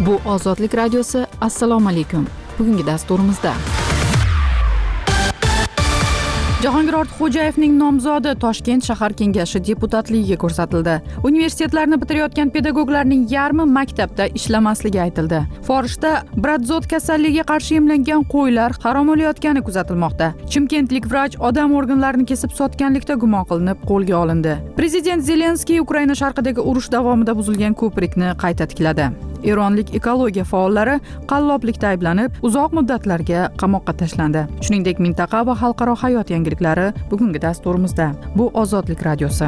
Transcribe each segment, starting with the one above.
Bu Ozodlik radiosi. Assalomu alaykum. Bugungi dasturimizda Jahongir Ortiqxo'jayevning nomzodi Toshkent shahar kengashi deputatligiga ko'rsatildi. Universitetlarni bitirayotgan pedagoglarning yarmi maktabda ishlamasligi aytildi. Forishda Bradzot kasalligiga qarshi emlangan qo'ylar harom o'layotgani kuzatilmoqda. Chimkentlik vrach odam organlarini kesib sotganlikda gumon qilinib qo'lga olindi. Prezident Zelenskiy Ukraina sharqidagi urush davomida buzilgan ko'prikni qayta tikladi. Eronlik ekologiya faollari qalloblikda ayblanib, uzoq muddatlarga qamoqqa tashlandi. Shuningdek, mintaqa va xalqaro hayot yangiliklari bugungi dasturimizda. Bu Ozodlik radiosi.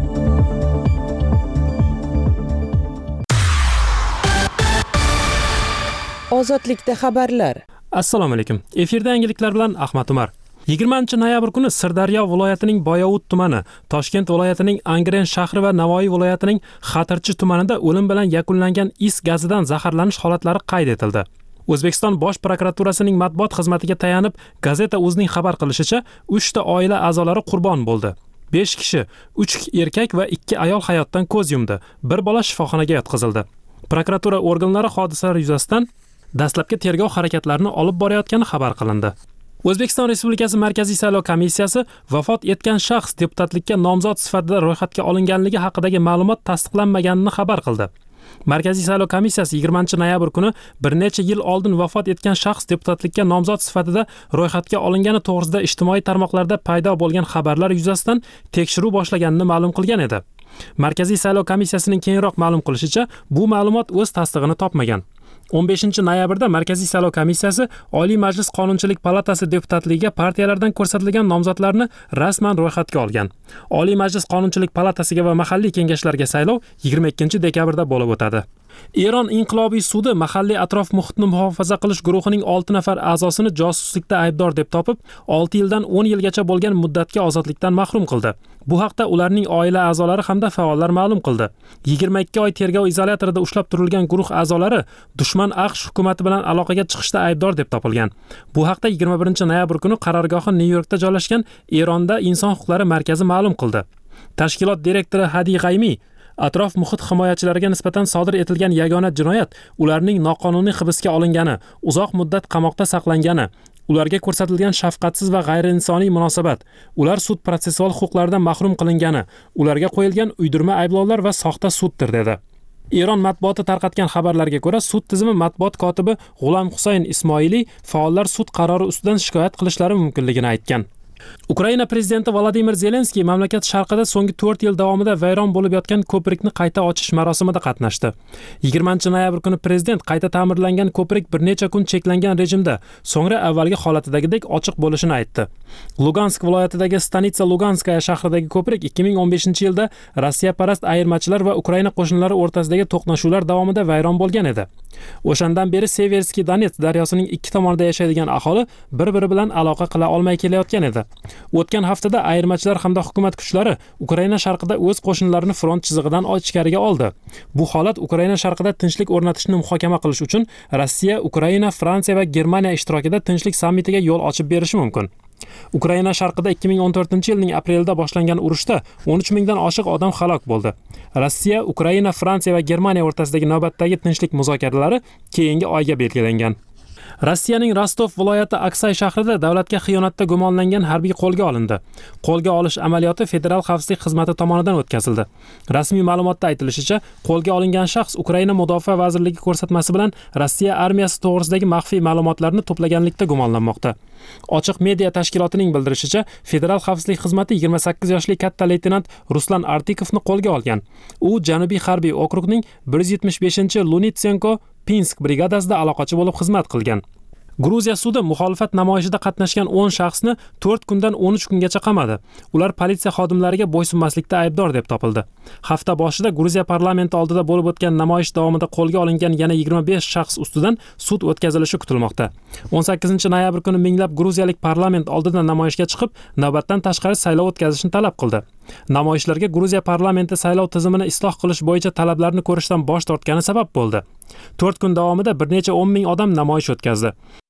Ozodlikda xabarlar. Assalomu alaykum. Efirda yangiliklar bilan Ahmad Umar. 20-noyabr kuni Sirdaryo viloyatining Boyovut tumani, Toshkent viloyatining Angren shahri va Navoiy viloyatining Xatirchi tumanida o'lim bilan yakunlangan is gazidan zaharlanish holatlari qayd etildi. O'zbekiston Bosh prokuraturasining matbuot xizmatiga tayanib, gazeta o'zining xabar qilishicha, 3 ta oila a'zolari qurbon bo'ldi. 5 kishi, 3 erkak va 2 ayol hayotdan ko'z yumdi. Bir bola shifoxonaga yotqizildi. Prokuratura organlari hodisalar yuzasidan dastlabki tergov harakatlarini olib borayotgani xabar qilindi. O'zbekiston Respublikasi Markaziy saylov komissiyasi vafot etgan shaxs deputatlikka nomzod sifatida ro'yxatga olinganligi haqidagi ma'lumot tasdiqlanmaganini xabar qildi. Markaziy saylov komissiyasi 20-noyabr kuni bir necha yil oldin vafot etgan shaxs deputatlikka nomzod sifatida ro'yxatga olingani to'g'risida ijtimoiy tarmoqlarda paydo bo'lgan xabarlar yuzasidan tekshiruv boshlaganini ma'lum qilgan edi. Markaziy saylov komissiyasining keyinroq ma'lum qilishicha, bu ma'lumot o'z tasdig'ini topmagan. 15-noyabrda Markaziy saylov komissiyasi Oliy Majlis Qonunchilik palatasi deputatligiga partiyalardan ko'rsatilgan nomzodlarni rasman ro'yxatga olgan. Oliy Majlis Qonunchilik palatasiga va mahalliy kengashlarga saylov 22-dekabrda bo'lib o'tadi. Eron inqilobiy sudi mahalliy atrof muhitni muhofaza qilish guruhining 6 nafar a'zosini josuslikda aybdor deb topib, 6 yildan 10 yilgacha bo'lgan muddatga ozodlikdan mahrum qildi. Bu haqda ularning oila a'zolari hamda faollar ma'lum qildi. 22 oy tergov izolyatorida ushlab turilgan guruh a'zolari dushman AQSh hukumati bilan aloqaga chiqishda aybdor deb topilgan. Bu haqda 21-noyabr kuni qarorgohi Nyu-Yorkda joylashgan Eronda inson huquqlari markazi ma'lum qildi. Tashkilot direktori Hadi G'aymi atrof muhit himoyachilariga nisbatan sodir etilgan yagona jinoyat ularning noqonuniy hibsga olingani, uzoq muddat qamoqda saqlangani, ularga ko'rsatilgan shafqatsiz va g'ayriinsoniy munosabat, ular sud protsessual huquqlaridan mahrum qilingani, ularga qo'yilgan uydirma ayblovlar va soxta suddir dedi. Eron matbuoti tarqatgan xabarlarga ko'ra, sud tizimi matbuot kotibi G'ulom Husayn Ismoiliy faollar sud qarori ustidan shikoyat qilishlari mumkinligini aytgan. Ukraina prezidenti Vladimir Zelenskiy mamlakat sharqida so'nggi 4 yil davomida vayron bo'lib yotgan ko'prikni qayta ochish marosimida qatnashdi. 20-noyabr kuni prezident qayta ta'mirlangan ko'prik bir necha kun cheklangan rejimda, so'ngra avvalgi holatidagidek ochiq bo'lishini aytdi. Lugansk viloyatidagi Stanitsa Luganskaya shahridagi ko'prik 2015-yilda Rossiyaparast ayirmachilar va Ukraina qo'shinlari o'rtasidagi to'qnashuvlar davomida vayron bo'lgan edi. O'shandan beri Severskiy Donets daryosining ikki tomonida yashaydigan aholi bir-biri bilan aloqa qila olmay kelayotgan edi. O'tgan haftada ayirmachilar hamda hukumat kuchlari Ukraina sharqida o'z qo'shinlarini front chizig'idan ichkariga oldi. Bu holat Ukraina sharqida tinchlik o'rnatishni muhokama qilish uchun Rossiya, Ukraina, Fransiya va Germaniya ishtirokida tinchlik sammitiga yo'l ochib berishi mumkin. Ukraina sharqida 2014-yilning aprelida boshlangan urushda 13 mingdan oshiq odam halok bo'ldi. Rossiya, Ukraina, Fransiya va Germaniya o'rtasidagi navbatdagi tinchlik muzokaralari keyingi oyga belgilangan. Rossiyaning Rostov viloyati Aksay shahrida davlatga xiyonatda gumonlangan harbiy qo'lga olindi. Qo'lga olish amaliyoti Federal xavfsizlik xizmati tomonidan o'tkazildi. Rasmiy ma'lumotda aytilishicha, qo'lga olingan shaxs Ukraina mudofaa vazirligi ko'rsatmasi bilan Rossiya armiyasi to'g'risidagi maxfiy ma'lumotlarni to'plaganlikda gumonlanmoqda. Ochiq media tashkilotining bildirishicha, Federal xavfsizlik xizmati 28 yoshli katta leytenant Ruslan Artikovni qo'lga olgan. U Janubiy harbiy okrugning 175-Lunitsenko Pinsk brigadasida aloqachi bo'lib xizmat qilgan. Gruziya sudi muxolifat namoyishida qatnashgan 10 shaxsni 4 kundan 13 kungacha qamadi. Ular politsiya xodimlariga bo'ysunmaslikda aybdor deb topildi. Hafta boshida Gruziya parlamenti oldida bo'lib o'tgan namoyish davomida qo'lga olingan yana 25 shaxs ustidan sud o'tkazilishi kutilmoqda. 18-noyabr kuni minglab gruziyalik parlament oldida namoyishga chiqib, navbatdan tashqari saylov o'tkazishni talab qildi. Namoyishlarga Gruziya parlamenti saylov tizimini isloh qilish bo'yicha talablarni ko'rishdan bosh tortgani sabab bo'ldi. 4 kun davomida bir necha 10 ming odam namoyish o'tkazdi.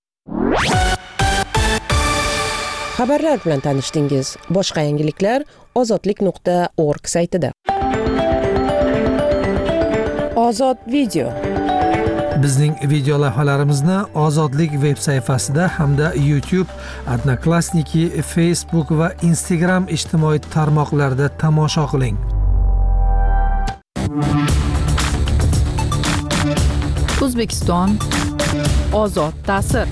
Xabarlar bilan tanishdingiz. Boshqa yangiliklar ozodlik.org saytida. Ozod video. Bizning video lavhalarimizni Ozodlik veb sayfasida hamda YouTube, Odnoklassniki, Facebook va Instagram ijtimoiy tarmoqlarida tomosha qiling. O'zbekiston ozod ta'sir.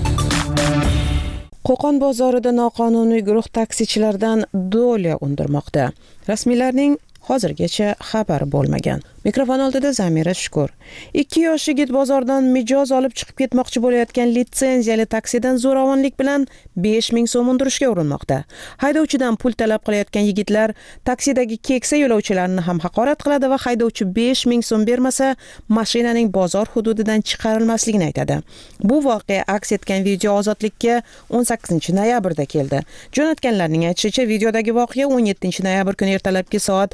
Qo'qon bozorida noqonuniy guruh taksichilardan do'lya undirmoqda. Rasmiylarning hozirgacha xabari bo'lmagan. Mikrofon oldida Zamira Shukur. 2 yosh yigit bozordan mijoz olib chiqib ketmoqchi bo'layotgan litsenziyali taksidan zo'ravonlik bilan 5000 so'm undirishga urinmoqda. Haydovchidan pul talab qilayotgan yigitlar taksidagi keksa yo'lovchilarni ham haqorat qiladi va haydovchi 5000 so'm bermasa, mashinaning bozor hududidan chiqarilmasligini aytadi. Bu voqea aks etgan video Ozodlikka 18-noyabrda keldi. Jo'natganlarning aytishicha, videodagi voqea 17-noyabr kuni ertalabki soat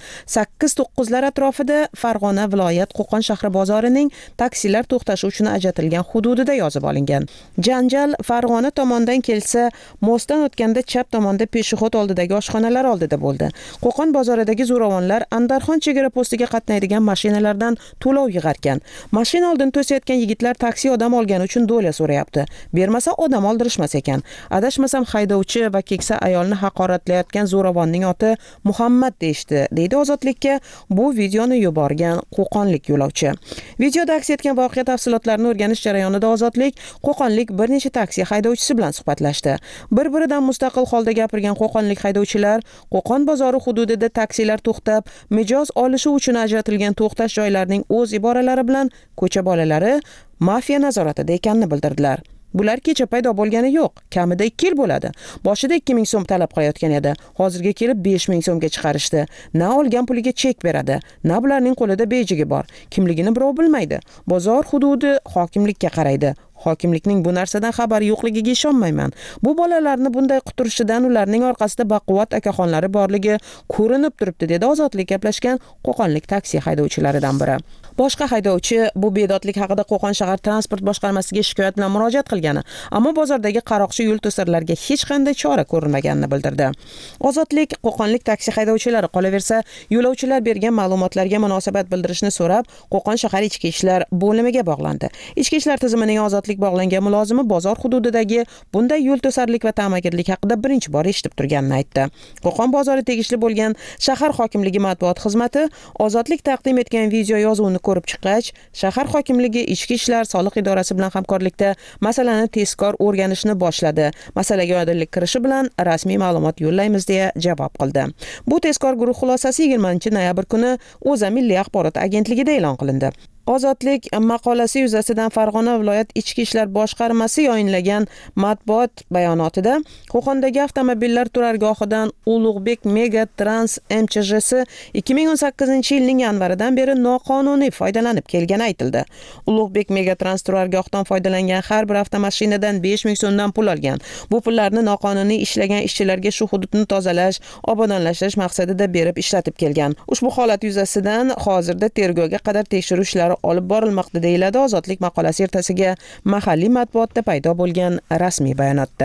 8-9lar atrofida Farg'ona viloyat Qo'qon shahri bozorining taksilar to'xtashi uchun ajratilgan hududida yozib olingan. Janjal Farg'ona tomondan kelsa, mostdan o'tganda chap tomonda peshixod oldidagi oshxonalar oldida bo'ldi. Qo'qon bozoridagi zo'ravonlar Andarxon chegara postiga qatnaydigan mashinalardan to'lov yig'arkan. Mashina oldin to'sayotgan yigitlar taksi odam olgani uchun do'lya so'rayapti. Bermasa odam oldirishmas ekan. Adashmasam haydovchi va keksa ayolni haqoratlayotgan zo'ravonning oti Muhammad deyishdi, deydi Ozodlikka bu videoni yuborgan qo'qonlik yo'lovchi. Videoda aks etgan voqea tafsilotlarini o'rganish jarayonida Ozodlik qo'qonlik bir necha taksi haydovchisi bilan suhbatlashdi. Bir-biridan mustaqil holda gapirgan qo'qonlik haydovchilar Qo'qon bozori hududida taksilar to'xtab, mijoz olishi uchun ajratilgan to'xtash joylarining o'z iboralari bilan ko'cha bolalari mafiya nazoratida ekanini bildirdilar. Bular kecha paydo bo'lgani yo'q, kamida 2 yil bo'ladi. Boshida 2000 so'm talab qilayotgan edi. Hozirga kelib 5000 so'mga chiqarishdi. Na olgan puliga chek beradi, na bularning qo'lida bejigi bor. Kimligini birov bilmaydi. Bozor hududi hokimlikka qaraydi. Hokimlikning bu narsadan xabari yo'qligiga ishonmayman. Bu bolalarni bunday quturishidan ularning orqasida baquvvat akaxonlari borligi ko'rinib turibdi, dedi Ozodlik gaplashgan qo'qonlik taksi haydovchilaridan biri. Boshqa haydovchi bu bedodlik haqida Qo'qon shahar transport boshqarmasiga shikoyat bilan murojaat qilgani, ammo bozordagi qaroqchi yo'l to'sarlarga hech qanday chora ko'rilmaganini bildirdi. Ozodlik qo'qonlik taksi haydovchilari qolaversa, yo'lovchilar bergan ma'lumotlarga munosabat bildirishni so'rab, Qo'qon shahar ichki ishlar bo'limiga bog'landi. Ichki ishlar tizimining Ozodlik bog'langan mulozimi bozor hududidagi bunday yo'l to'sarlik va ta'magirlik haqida birinchi bor eshitib turganini aytdi. Qo'qon bozori tegishli bo'lgan shahar hokimligi matbuot xizmati Ozodlik taqdim etgan video yozuvini ko'rib chiqqach, shahar hokimligi ichki ishlar soliq idorasi bilan hamkorlikda masalani tezkor o'rganishni boshladi. Masalaga oydinlik kirishi bilan rasmiy ma'lumot yo'llaymiz deya javob qildi. Bu tezkor guruh xulosasi 20-noyabr kuni O'zA Milliy axborot agentligida e'lon qilindi. Ozodlik maqolasi yuzasidan Farg'ona viloyat ichki ishlar boshqarmasi yayinlagan matbuot bayonotida Qo'qondagi avtomobillar turargohidan Ulug'bek Mega Trans MCJsi 2018-yilning yanvaridan beri noqonuniy foydalanib kelgani aytildi. Ulug'bek Mega Trans turargohdan foydalangan har bir avtomashinadan 5000 so'mdan pul olgan. Bu pullarni noqonuniy ishlagan ishchilarga shu hududni tozalash, obodonlashtirish maqsadida berib ishlatib kelgan. Ushbu holat yuzasidan hozirda tergovga qadar tekshiruv ishlari olib borilmoqda, deyiladi Ozodlik maqolasi ertasiga mahalliy matbuotda paydo bo'lgan rasmiy bayonotda.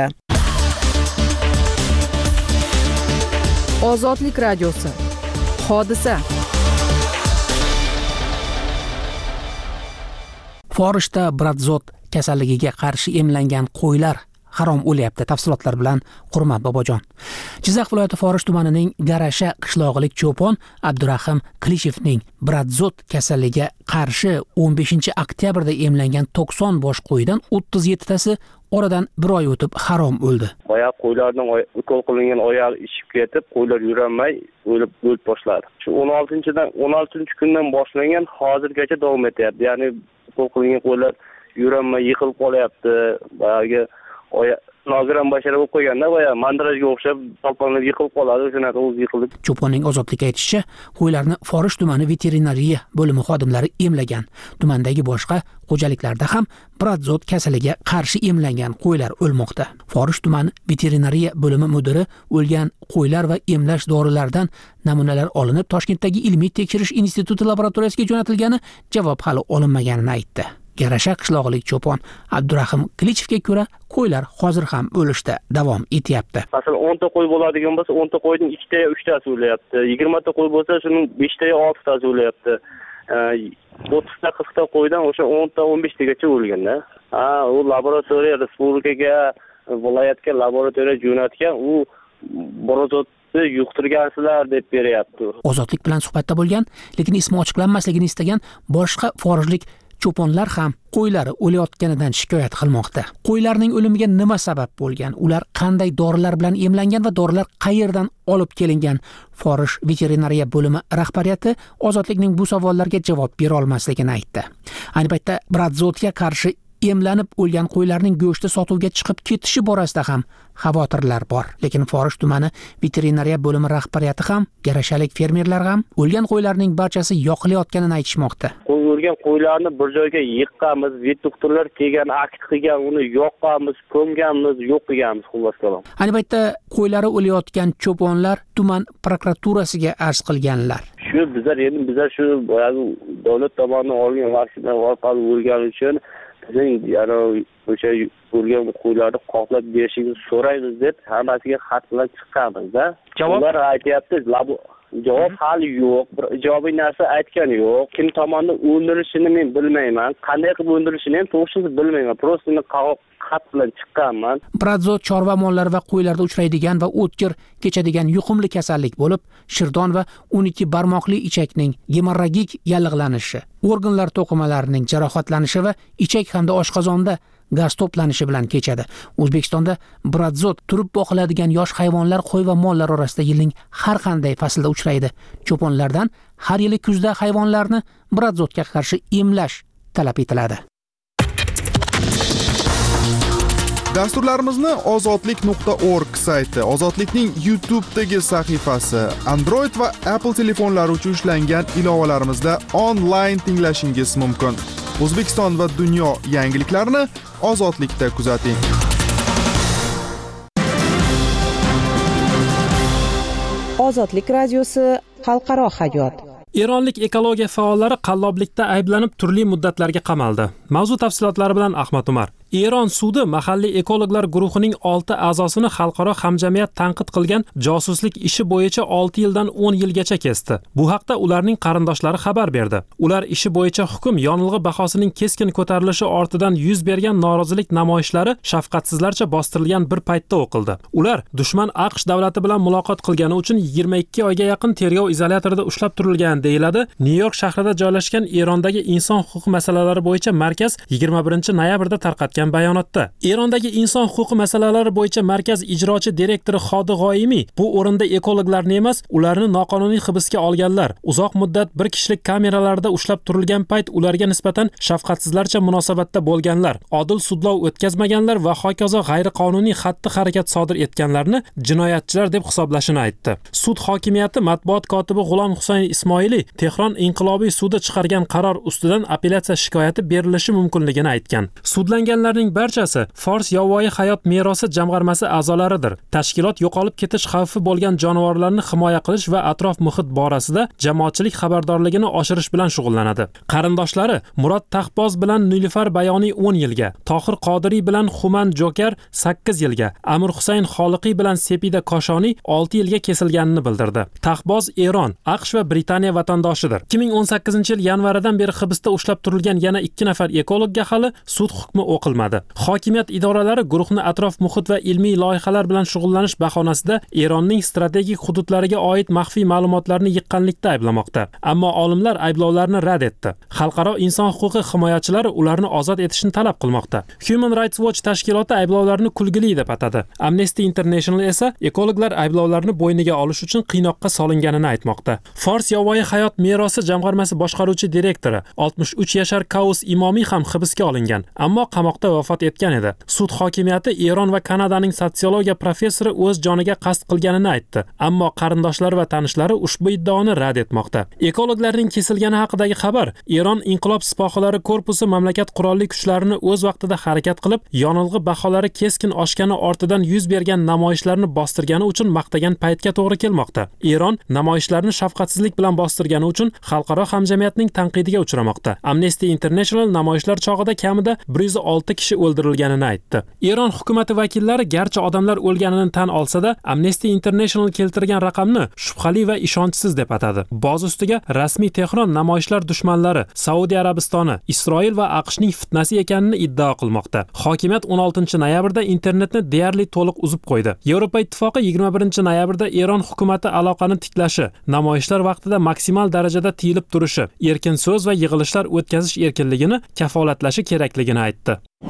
Ozodlik radiosi. Hodisa. Forishda Bradzot kasalligiga qarshi emlangan qo'ylar harom o'lyapti. Tafsilotlar bilan Qurmat Bobojon. Jizzax viloyati Forish tumanining Garasha qishlog'ilik cho'pon Abdurahim Klishevning Bradzot kasalligiga qarshi 15-oktyabrda emlangan 90 bosh qo'ydan 37 tasi oradan bir oy o'tib harom o'ldi. Oyoq qo'ylarning ukol qilingan oyog'i ishib ketib, qo'ylar yurolmay o'lib bo'lib Shu 16-kundan boshlangan hozirgacha davom etyapti. Ya'ni ukol qilingan qo'ylar yurolmay yiqilib qolyapti. Boyagi nogiron bashara bo'lib qo'yganda mandarajga o'xshab talpinib yiqilib qoladi, shunaqa o'zi yiqilib. Cho'ponning Ozodlikka aytishicha, qo'ylarni Forish tumani veterinariya bo'limi xodimlari emlagan. Tumandagi boshqa xo'jaliklarda ham Bradzot kasaliga qarshi emlangan qo'ylar o'lmoqda. Forish tumani veterinariya bo'limi mudiri o'lgan qo'ylar va emlash dorilaridan namunalar olinib, Toshkentdagi ilmiy tekshirish instituti laboratoriyasiga jo'natilgani, javob hali olinmaganini aytdi. Garasha qishlog'ilik cho'pon Abdurahim Klichevga ko'ra, qo'ylar hozir ham o'lishda davom etyapti. Masalan, 10 ta qo'y bo'ladigan bo'lsa, 10 ta qo'yning 2 ta 3 tasi o'lyapti. 20 ta qo'y bo'lsa, shuning 5 ta 6 tasi o'lyapti. 30 ta 40 ta qo'ydan o'sha 10 ta 15 tagacha o'lganda. U laboratoriya respublikaga, viloyatga laboratoriya jo'natgan, u borazotni yuqtirgansizlar deb beryapti. Ozodlik bilan suhbatda bo'lgan, lekin ismi ochiqlanmasligini istagan boshqa forijlik cho'ponlar ham qo'ylari o'layotganidan shikoyat qilmoqda. Qo'ylarning o'limiga nima sabab bo'lgan? Ular qanday dorilar bilan emlangan va dorilar qayerdan olib kelingan? Forish veterinariya bo'limi rahbariyati Ozodlikning bu savollarga javob bera olmasligini aytdi. Ayni paytda Bradzotga qarshi emlanib o'lgan qo'ylarning go'shti sotuvga chiqib ketishi borasida ham xavotirlar bor. Lekin Forish tumani veterinariya bo'limi rahbariyati ham, garashalik fermerlar ham o'lgan qo'ylarning barchasi yoqilayotganini aytishmoqda. O'lgan qo'ylarni bir joyga yiqqanmiz, vet doktorlar kelgan, akt qilgan, uni yoqqanmiz, ko'mganmiz, yo'q qilganmiz xullas kalom. Ayni paytda qo'ylari o'layotgan cho'ponlar tuman prokuraturasiga arz qilganlar. Bizlar shu davlat tomonidan olgan vaksina orqali o'lgani uchun o'sha o'lgan qo'ylarni qoplab berishingizni so'raymiz deb hammasiga xat bilan chiqqanmiz-da. Ular aytyapti, javob hali yo'q, bir ijobiy narsa aytgani yo'q. Kim tomonidan o'ldirishini men bilmayman, qanday qilib o'ldirishini ham to'g'risini bilmayman. Просто xat bilan chiqqanman. Bradzot chorva mollari va qo'ylarda uchraydigan va o'tkir kechadigan yuqumli kasallik bo'lib, shirdon va 12 barmoqli ichakning gemorragik yallig'lanishi, organlar to'qimalarining jarohatlanishi va ichak hamda oshqozonda gaz to'planishi bilan kechadi. O'zbekistonda Bradzot turib boqiladigan yosh hayvonlar, qo'y va mollar orasida yilning har qanday faslda uchraydi. Cho'ponlardan har yili kuzda hayvonlarni Bradzotga qarshi emlash talab etiladi. Dasturlarimizni ozodlik.org sayti, Ozodlikning YouTube'dagi sahifasi, Android va Apple telefonlari uchun ishlangan ilovalarimizda onlayn tinglashingiz mumkin. O'zbekiston va dunyo yangiliklarini Ozodlikda kuzating. Ozodlik radiosi xalqaro hayot. Eronlik ekologiya faollari qalloblikda ayblanib turli muddatlarga qamaldi. Mavzu tafsilotlari bilan Ahmad Umar. Eron sudi mahalliy ekologlar guruhining 6 a'zosini xalqaro hamjamiyat tanqid qilgan josuslik ishi bo'yicha 6 yildan 10 yilgacha kesdi. Bu haqda ularning qarindoshlari xabar berdi. Ular ishi bo'yicha hukm yonilg'i bahosining keskin ko'tarilishi ortidan yuz bergan norozilik namoyishlari shafqatsizlarcha bostirilgan bir paytda o'qildi. Ular dushman AQSh davlati bilan muloqot qilgani uchun 22 oyga yaqin tergov izolyatorida ushlab turilgan deyiladi. Nyu-York shahrida joylashgan Erondagi inson huquqi masalalari bo'yicha markaz 21-noyabrda tarqatgan bayonotda. Erondagi inson huquqi masalalari bo'yicha markaz ijrochi direktori Xodi G'oyimiy bu o'rinda ekologlarni emas, ularni noqonuniy hibsga olganlar, uzoq muddat bir kishilik kameralarda ushlab turilgan payt ularga nisbatan shafqatsizlarcha munosabatda bo'lganlar, odil sudlov o'tkazmaganlar va hokazo g'ayriqonuniy xatti-harakat sodir etganlarni jinoyatchilar deb hisoblashini aytdi. Sud hokimiyati matbuot kotibi G'ulom Husayn Ismoiliy Tehron inqilobiy sudi chiqargan qaror ustidan apellyatsiya shikoyati berilishi mumkinligini aytgan. Sudlanganlarning barchasi Fors yovvoyi hayot merosi jamg'armasi a'zolaridir. Tashkilot yo'qolib ketish xavfi bo'lgan jonivorlarni himoya qilish va atrof muhit borasida jamoatchilik xabardorligini oshirish bilan shug'ullanadi. Qarindoshlari Murod Taxboz bilan Nilufar Bayoniy 10 yilga, Tohir Qodiriy bilan Xuman Joker 8 yilga, Amir Husayn Xoliqiy bilan Sepida Koshoniy 6 yilga kesilganini bildirdi. Taxboz Eron, AQSh va Britaniya vatandoshidir. 2018-yil yanvaridan beri hibsda ushlab turilgan yana 2 nafar ekologga hali sud hukmi o'qilmadi. Hokimiyat idoralari guruhni atrof muhit va ilmiy loyihalar bilan shug'ullanish bahonasida Eronning strategik hududlariga oid maxfiy ma'lumotlarni yiqqanlikda ayblamoqda. Ammo olimlar ayblovlarni rad etdi. Xalqaro inson huquqi himoyachilari ularni ozod etishni talab qilmoqda. Human Rights Watch tashkiloti ayblovlarni kulgili deb atadi. Amnesty International esa ekologlar ayblovlarni bo'yniga olish uchun qiynoqqa solinganini aytmoqda. Fors yovvoyi hayot merosi jamg'armasi boshqaruvchi direktori 63 yashar Kaus Imomiy ham hibsga olingan, ammo qamoqda vafot etgan edi. Sud hokimiyati Eron va Kanadaning sotsiologiya professori o'z joniga qasd qilganini aytdi, ammo qarindoshlari va tanishlari ushbu iddaoni rad etmoqda. Ekologlarning kesilgani haqidagi xabar Eron inqilob sipohilari korpusi mamlakat qurolli kuchlarini o'z vaqtida harakat qilib, yonilg'i baholari keskin oshgani ortidan yuz bergan namoyishlarni bostirgani uchun maqtagan paytga to'g'ri kelmoqda. Eron namoyishlarni shafqatsizlik bilan bostirgani uchun xalqaro hamjamiyatning tanqidiga uchramoqda. Amnesty International namoyishlar chog'ida kamida 106 kishi o'ldirilganini aytdi. Eron hukumati vakillari garchi odamlar o'lganini tan olsa-da, Amnesty International keltirgan raqamni shubhali va ishonchsiz deb atadi. Boz ustiga rasmiy Tehron namoyishlar dushmanlari Saudiya Arabistoni, Isroil va AQShning fitnasi ekanini iddao qilmoqda. Hokimiyat 16-noyabrda internetni deyarli to'liq uzib qo'ydi. Yevropa Ittifoqi 21-noyabrda Eron hukumati aloqani tiklashi, namoyishlar vaqtida maksimal darajada tiyilib turishi, erkin so'z va yig'ilishlar o'tkazish erkinligini kafolatlashi kerakligini aytdi.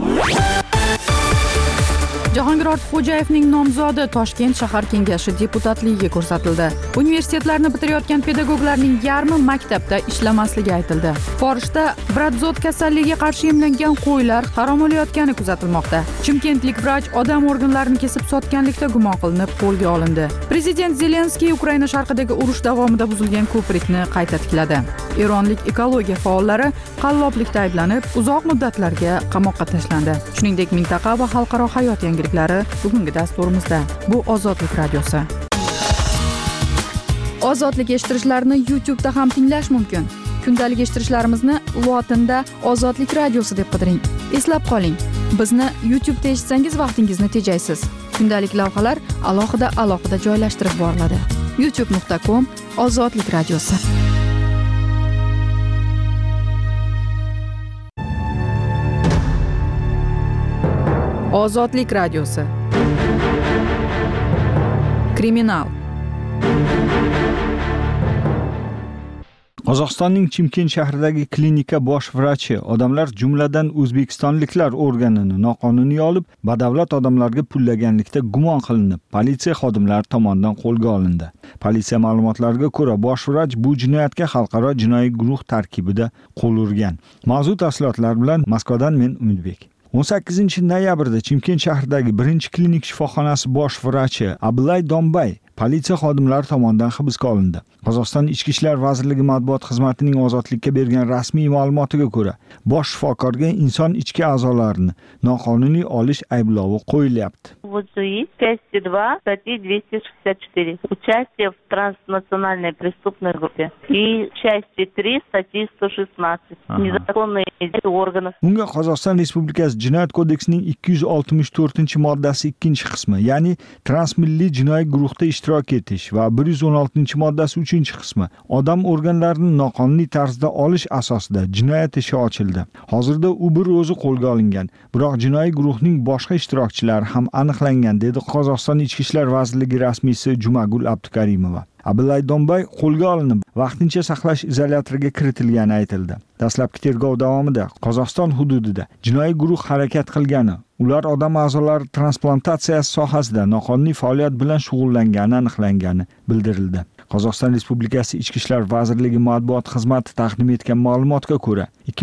Jahongir Ortiqxo'jayevning nomzodi Toshkent shahar kengashi deputatligiga ko'rsatildi. Universitetlarni bitirayotgan pedagoglarning yarmi maktabda ishlamasligi aytildi. Forishda Bradzot kasalligiga qarshi emlangan qo'ylar harom o'layotgani kuzatilmoqda. Chimkentlik vrach odam organlarini kesib sotganlikda gumon qilinib qo'lga olindi. Prezident Zelenskiy Ukraina sharqidagi urush davomida buzilgan ko'prikni qayta tikladi. Eronlik ekologiya faollari qalloblikda ayblanib, uzoq muddatlarga qamoqqa tashlandi. Shuningdek, mintaqa va xalqaro hayot yangiliklari bugungi dasturimizda. Bu Ozodlik radiosi. Ozodlik eshittirishlarni YouTube'da ham tinglash mumkin. Kundalik eshittirishlarimizni lotinda Ozodlik radiosi deb qidiring. Eslab qoling, bizni YouTube'da eshitsangiz vaqtingizni tejaysiz. Kundalik lavhalar alohida joylashtirib boriladi. youtube.com/Ozodlik radiosi. Ozodlik radiosi. Kriminal. Qozog'istonning Chimkent shahridagi klinika bosh vrachi odamlar, jumladan o'zbekistonliklar organini noqonuniy olib, badavlat odamlarga pullaganlikda gumon qilinib, politsiya xodimlari tomonidan qo'lga olindi. Politsiya ma'lumotlariga ko'ra, bosh vrach bu jinoyatga xalqaro jinoiy guruh tarkibida qo'l urgan. Mavzu tafsilotlar bilan Moskvadan men Umidbek. 18-noyabrda Chimkent shahridagi 1-klinik shifoxonasi bosh vrachi Abylay Dombay politsiya xodimlari tomonidan hibsga olindi. Qozog'iston Ichki ishlar vazirligi matbuot xizmatining Ozodlikka bergan rasmiy ma'lumotiga ko'ra, bosh shifokorga inson ichki a'zolarini noqonuniy olish ayblovi qo'yilyapti. Части 2 статьи 264. Участие в транснациональной преступной группе. И части 3 статьи 116. Незаконные действия органов. Unga Qozog'iston Respublikasi Jinoyat kodeksining 264-moddasi 2-qismi, ya'ni transmilliy jinoiy guruhda ishtirok etish va 116-moddasi 3-qismi, odam organlarini noqonuniy tarzda olish asosida jinoyat ishi ochildi. Hozirda u bir o'zi qo'lga olingan, biroq jinoiy guruhning boshqa ishtirokchilari ham aniqlangan, dedi Qozog'iston Ichki ishlar vazirligi rasmiysi Jumagul Abdukarimova. Abylay Dombay qo'lga olinib, vaqtincha saqlash izolyatoriga kiritilgani aytildi. Dastlabki tergov davomida Qozog'iston hududida jinoiy guruh harakat qilgani, ular odam a'zolari transplantatsiyasi sohasida noqonuniy faoliyat bilan shug'ullangani aniqlangani bildirildi. Qozog'iston Respublikasi Ichki ishlar vazirligi matbuot xizmati taqdim etgan ma'lumotga ko'ra,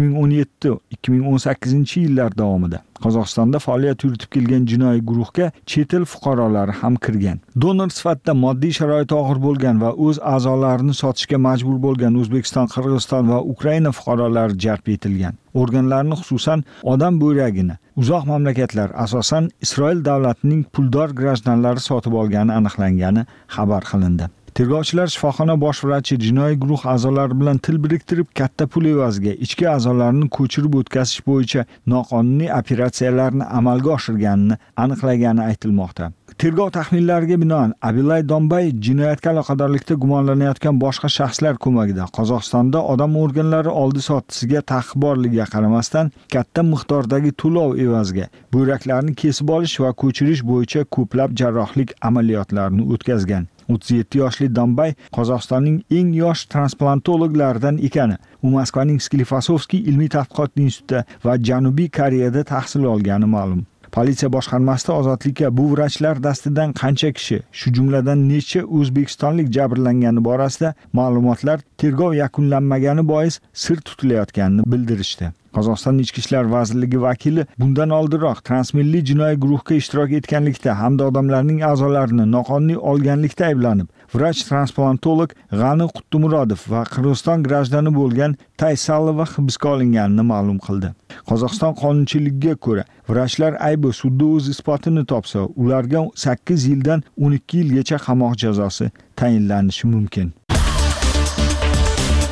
2017-2018-yillar davomida Qozog'istonda faoliyat yuritib kelgan jinoiy guruhga chet el fuqarolari ham kirgan. Donor sifatida moddiy sharoiti og'ir bo'lgan va o'z a'zolarini sotishga majbur bo'lgan O'zbekiston, Qirg'iziston va Ukraina fuqarolari jalb etilgan. Organlarni, xususan odam bo'yragini uzoq mamlakatlar, asosan Isroil davlatining puldor grajdanlari sotib olgani aniqlangani xabar qilindi. Tergovchilar shifoxona bosh vrachi jinoiy guruh a'zolari bilan til biriktirib, katta pul evaziga ichki a'zolarini ko'chirib o'tkazish bo'yicha noqonuniy operatsiyalarni amalga oshirganini aniqlagani aytilmoqda. Tergov taxminlariga binoan Abylay Dombay jinoyatga aloqadorlikda gumonlanayotgan boshqa shaxslar ko'magida Qozog'istonda odam organlari oldi-sottisiga taqiq borligiga qaramasdan katta miqdordagi to'lov evaziga bo'yraklarni kesib olish va ko'chirish bo'yicha ko'plab jarrohlik amaliyotlarini o'tkazgan. 37 yoshli Dombay Qozog'istonning eng yosh transplantologlaridan ekani. U Moskvaning Sklifosovskiy ilmiy tadqiqot institutida va Janubiy Koreyada tahsil olgani ma'lum. Politsiya boshqarmasida Ozodlikka bu vrachlar dastidan qancha kishi, shu jumladan necha o'zbekistonlik jabrlangani borasida ma'lumotlar tergov yakunlanmagani bois sir tutilayotganini bildirishdi. Qozog'iston Ichki ishlar vazirligi vakili bundan oldinroq transmilliy jinoiy guruhga ishtirok etganlikda hamda odamlarning a'zolarini noqonuniy olganlikda ayblanib, vrach transplantolog G'ani Quttimurodov va Qirg'iziston grajdani bo'lgan Taysalova hibsga olinganini ma'lum qildi. Qozog'iston qonunchiligiga ko'ra, vrachlar aybi sudda o'z isbotini topsa, ularga 8 yildan 12 yilgacha qamoq jazosi tayinlanishi mumkin.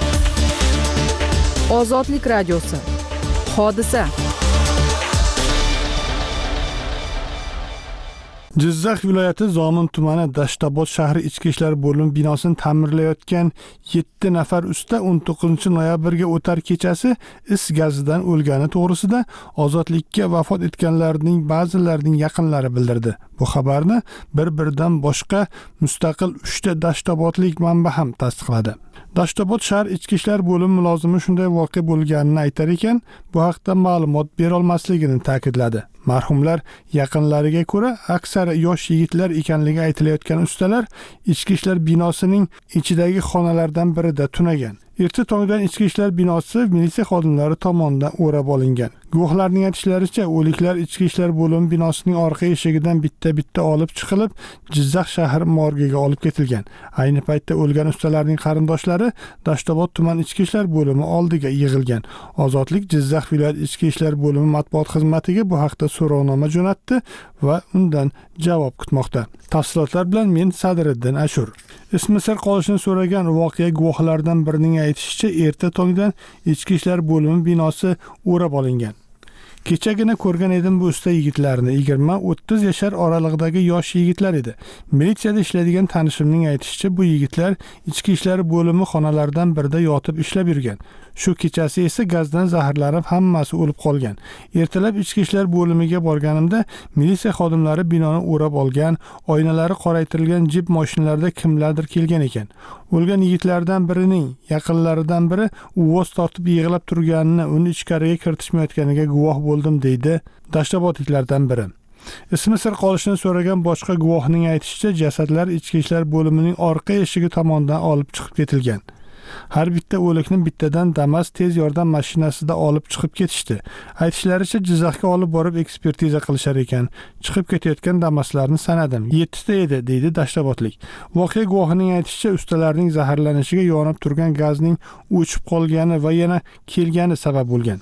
Ozodlik radiosi. Hodisa. Jizzax viloyati Zomin tumani Dashtobod shahri ichki ishlar bo'limi binosini ta'mirlayotgan 7 nafar usta 19-noyabrga o'tar kechasi is gazidan o'lgani to'g'risida ozodlikka vafot etganlarning ba'zilarining yaqinlari bildirdi. Bu xabarni bir-biridan boshqa mustaqil 3 ta Dashtobodlik manba ham tasdiqladi. Dashtobod shahar ichki ishlar bo'limi mulozimi shunday voqea bo'lganini aytar ekan, bu haqda ma'lumot bera olmasligini ta'kidladi. Marhumlar yaqinlariga ko'ra, aksari yosh yigitlar ekanligi aytilayotgan ustalar ichki ishlar binosining ichidagi xonalardan birida tunagan. Erta tongdan ichki ishlar binosi militsiya xodimlari tomonidan o'rab olingan. Guvohlarning aytishlaricha, o'liklar ichki ishlar bo'limi binosining orqa eshigidan bitta-bitta olib chiqilib, Jizzax shahar morgiga olib ketilgan. Ayni paytda o'lgan ustalarning qarindoshlari Dashtobod tuman ichki ishlar bo'limi oldiga yig'ilgan. Ozodlik Jizzax viloyat ichki ishlar bo'limi matbuot xizmatiga bu haqda so'rovnoma jo'natdi va undan javob kutmoqda. Tafsilotlar bilan men Sadriddin Ashur. Ismi sir qolishini so'ragan voqea guvohlaridan birining aytishicha, erta tongdan ichki ishlar bo'limi binosi o'rab olingan. Kechagina ko'rgan edim bu usta yigitlarni, 20-30 yashar oralig'idagi yosh yigitlar edi. Militsiyada ishlaydigan tanishimning aytishicha, bu yigitlar ichki ishlar bo'limi xonalaridan birida yotib ishlab yurgan. Shu kechasi esa gazdan zaharlanib hammasi o'lib qolgan. Ertalab ichki ishlar bo'limiga borganimda militsiya xodimlari binoni o'rab olgan, oynalari qoraytirilgan jip mashinlarida kimlardir kelgan ekan. O'lgan yigitlardan birining yaqinlaridan biri uvoz tortib yig'lab turganini, uni ichkariga kiritishmayotganiga guvoh bo'ldim deydi Dashtobodliklardan biri. Ismi sir qolishini so'ragan boshqa guvohning aytishicha, jasadlar ichki ishlar bo'limining orqa eshigi tomonidan olib chiqib ketilgan. Har bitta o'likni bittadan Damas tez yordam mashinasida olib chiqib ketishdi. Aytishlaricha, Jizzaxga olib borib ekspertiza qilishar ekan. Chiqib ketayotgan Damaslarni sanadim. 7 ta edi, deydi Dashtobodlik. Voqea guvohining aytishicha, ustalarning zaharlanishiga yonib turgan gazning o'chib qolgani va yana kelgani sabab bo'lgan.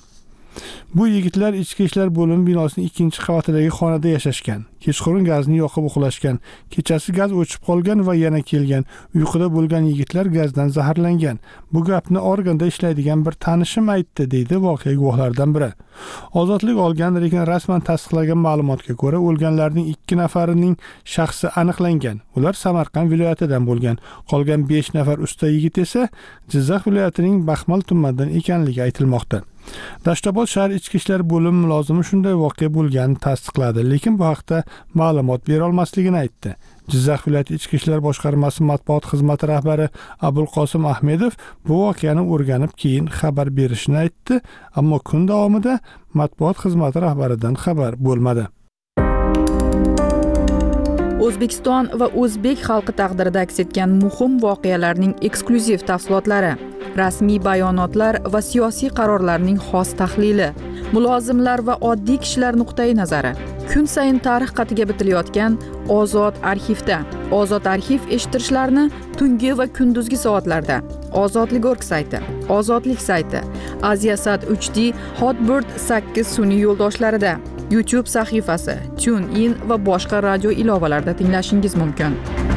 Bu yigitlar ichki ishlar bo'limi binosining 2-qavatidagi xonada yashashgan. Kechqurun gazni yoqib uxlashgan. Kechasi gaz o'chib qolgan va yana kelgan. Uyquda bo'lgan yigitlar gazdan zaharlangan. Bu gapni organda ishlaydigan bir tanishim aytdi, deydi voqea guvohlaridan biri. Ozodlik olgan, lekin rasman tasdiqlagan ma'lumotga ko'ra, o'lganlarning 2 nafarining shaxsi aniqlangan. Ular Samarqand viloyatidan bo'lgan. Qolgan 5 nafar usta yigit esa Jizzax viloyatining Baxmal tumanidan ekanligi aytilmoqda. Dashtobod shahar ichki ishlar bo'limi mulozimi shunday voqea bo'lganini tasdiqladi, lekin bu haqda ma'lumot bera olmasligini aytdi. Jizzax viloyati ichki ishlar boshqarmasi matbuot xizmati rahbari Abulqosim Ahmedov bu voqeani o'rganib keyin xabar berishini aytdi, ammo kun davomida matbuot xizmati rahbaridan xabar bo'lmadi. O'zbekiston va o'zbek xalqi taqdirida aks etgan muhim voqealarning eksklyuziv tafsilotlari, rasmiy bayonotlar va siyosiy qarorlarning xos tahlili, mulozimlar va oddiy kishilar nuqtai nazari. Kun sayin tarix qatiga bitilayotgan Ozod arxivda. Ozod arxiv eshittirishlarni tungi va kunduzgi soatlarda. Ozodlik.org sayti, Ozodlik sayti, Aziasat 3D, Hotbird 8 sun'iy yo'ldoshlarida, YouTube sahifasi, TuneIn va boshqa radio ilovalarida tinglashingiz mumkin.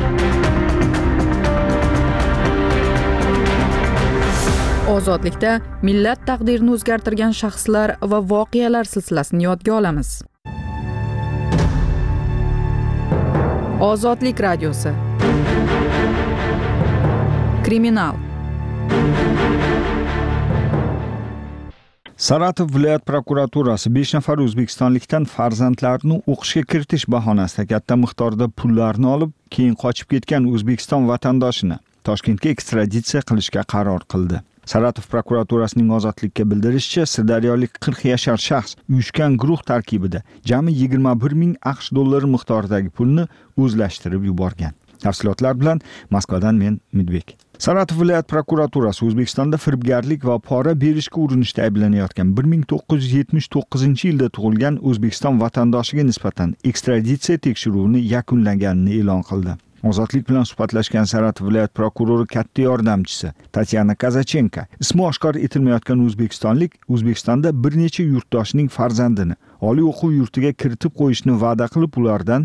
Ozodlikda millat taqdirini o'zgartirgan shaxslar va voqealar silsilasini yodga olamiz. Ozodlik radiosi. Kriminal. Saratov viloyat prokuraturasi 5 nafar o'zbekistonlikdan farzandlarini o'qishga kiritish bahonasida katta miqdorda pullarni olib, keyin qochib ketgan O'zbekiston vatandoshini Toshkentga ekstraditsiya qilishga qaror qildi. Saratov prokuraturasining ozodlikka bildirishicha, sirdaryolik 40 yashar shaxs uyushgan guruh tarkibida jami 21 ming AQSh dollari miqdoridagi pulni o'zlashtirib yuborgan. Tafsilotlar bilan Moskvadan men Midbek. Saratov viloyat prokuraturasi O'zbekistonda firibgarlik va pora berishga urinishda ayblanayotgan 1979-yilda tug'ilgan O'zbekiston vatandoshiga nisbatan ekstraditsiya tekshiruvini yakunlaganini e'lon qildi. Ozodlik bilan suhbatlashgan Saratov viloyat prokurori katta yordamchisi Tatyana Kazachenko ismi oshkor etilmayotgan o'zbekistonlik O'zbekistonda bir necha yurtdoshining farzandini oliy o'quv yurtiga kiritib qo'yishni va'da qilib, ulardan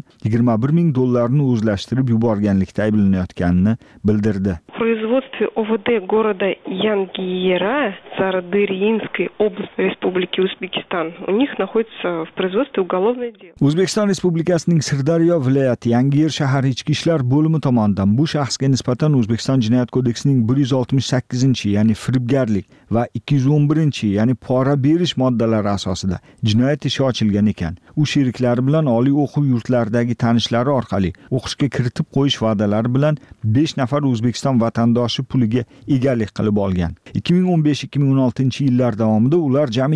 $21,000 o'zlashtirib yuborganlikda ayblanayotganini bildirdi. В производстве ОВД города Янгиера Сардыринской области Республики Узбекистан у них находится в производстве уголовное дело. O'zbekiston Respublikasining Sirdaryo viloyati Yangiyer shahar ichki ishlar bo'limi tomonidan bu shaxsga nisbatan O'zbekiston Jinoyat kodeksining 168, ya'ni firibgarlik va 211, ya'ni pora berish moddalari asosida jinoyat ishi ochilgan ekan. U sheriklari bilan oliy o'quv yurtlaridagi tanishlari orqali o'qishga kiritib qo'yish va'dalari bilan 5 nafar O'zbekiston vatandoshi puliga egalik qilib olgan. 2015-2016 yillar davomida ular jami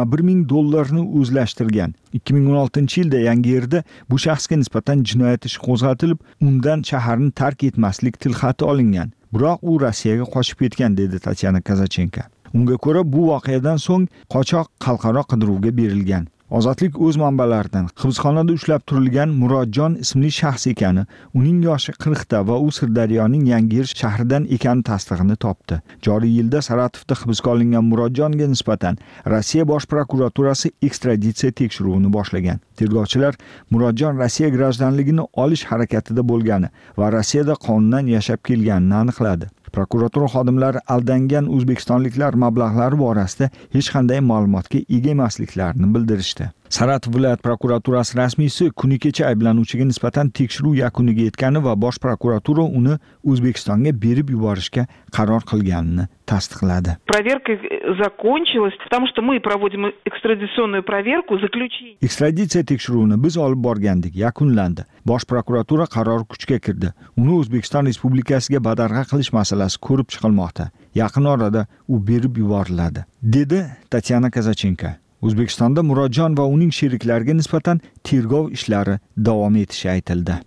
$21,000 o'zlashtirgan. 2016-yilda Yangiyerda bu shaxsga nisbatan jinoyat ishi qo'zg'atilib, undan shaharni tark etmaslik tilxati olingan. Biroq u Rossiyaga qochib ketgan, dedi Tatyana Kazachenko. Unga ko'ra bu voqeadan so'ng qochoq xalqaro qidiruvga berilgan. Ozodlik o'z manbalaridan hibsxonada ushlab turilgan Murodjon ismli shaxs ekani, uning yoshi 40 ta va u Sirdaryoning Yangiyer shahridan ekani tasdig'ini topdi. Joriy yilda Saratovda hibsga olingan Murodjonga nisbatan Rossiya bosh prokuraturasi ekstraditsiya tekshiruvini boshlagan. Tergovchilar Murodjon Rossiya grajdanligini olish harakatida bo'lgani va Rossiyada qonunan yashab kelganini aniqladi. Prokuratura xodimlari aldangan o'zbekistonliklar mablag'lari borasida hech qanday ma'lumotga ega emasliklarini bildirishdi. Saratov viloyat prokuraturasi rasmiysi kuni kecha ayblanuvchiga nisbatan tekshiruv yakuniga yetgani va bosh prokuratura uni O'zbekistonga berib yuborishga qaror qilganini tasdiqladi. Проверка закончилась, потому что мы проводим экстрадиционную проверку, заключение. Ekstraditsiya tekshiruvini biz olib borgandik, yakunlandi. Bosh prokuratura qarori kuchga kirdi. Uni O'zbekiston Respublikasiga badarg'a qilish masalasi ko'rib chiqilmoqda. Yaqin orada u berib yuboriladi, dedi Tatyana Kazachenko. O'zbekistonda Murodjon va uning sheriklariga nisbatan tergov ishlari davom etishi aytildi.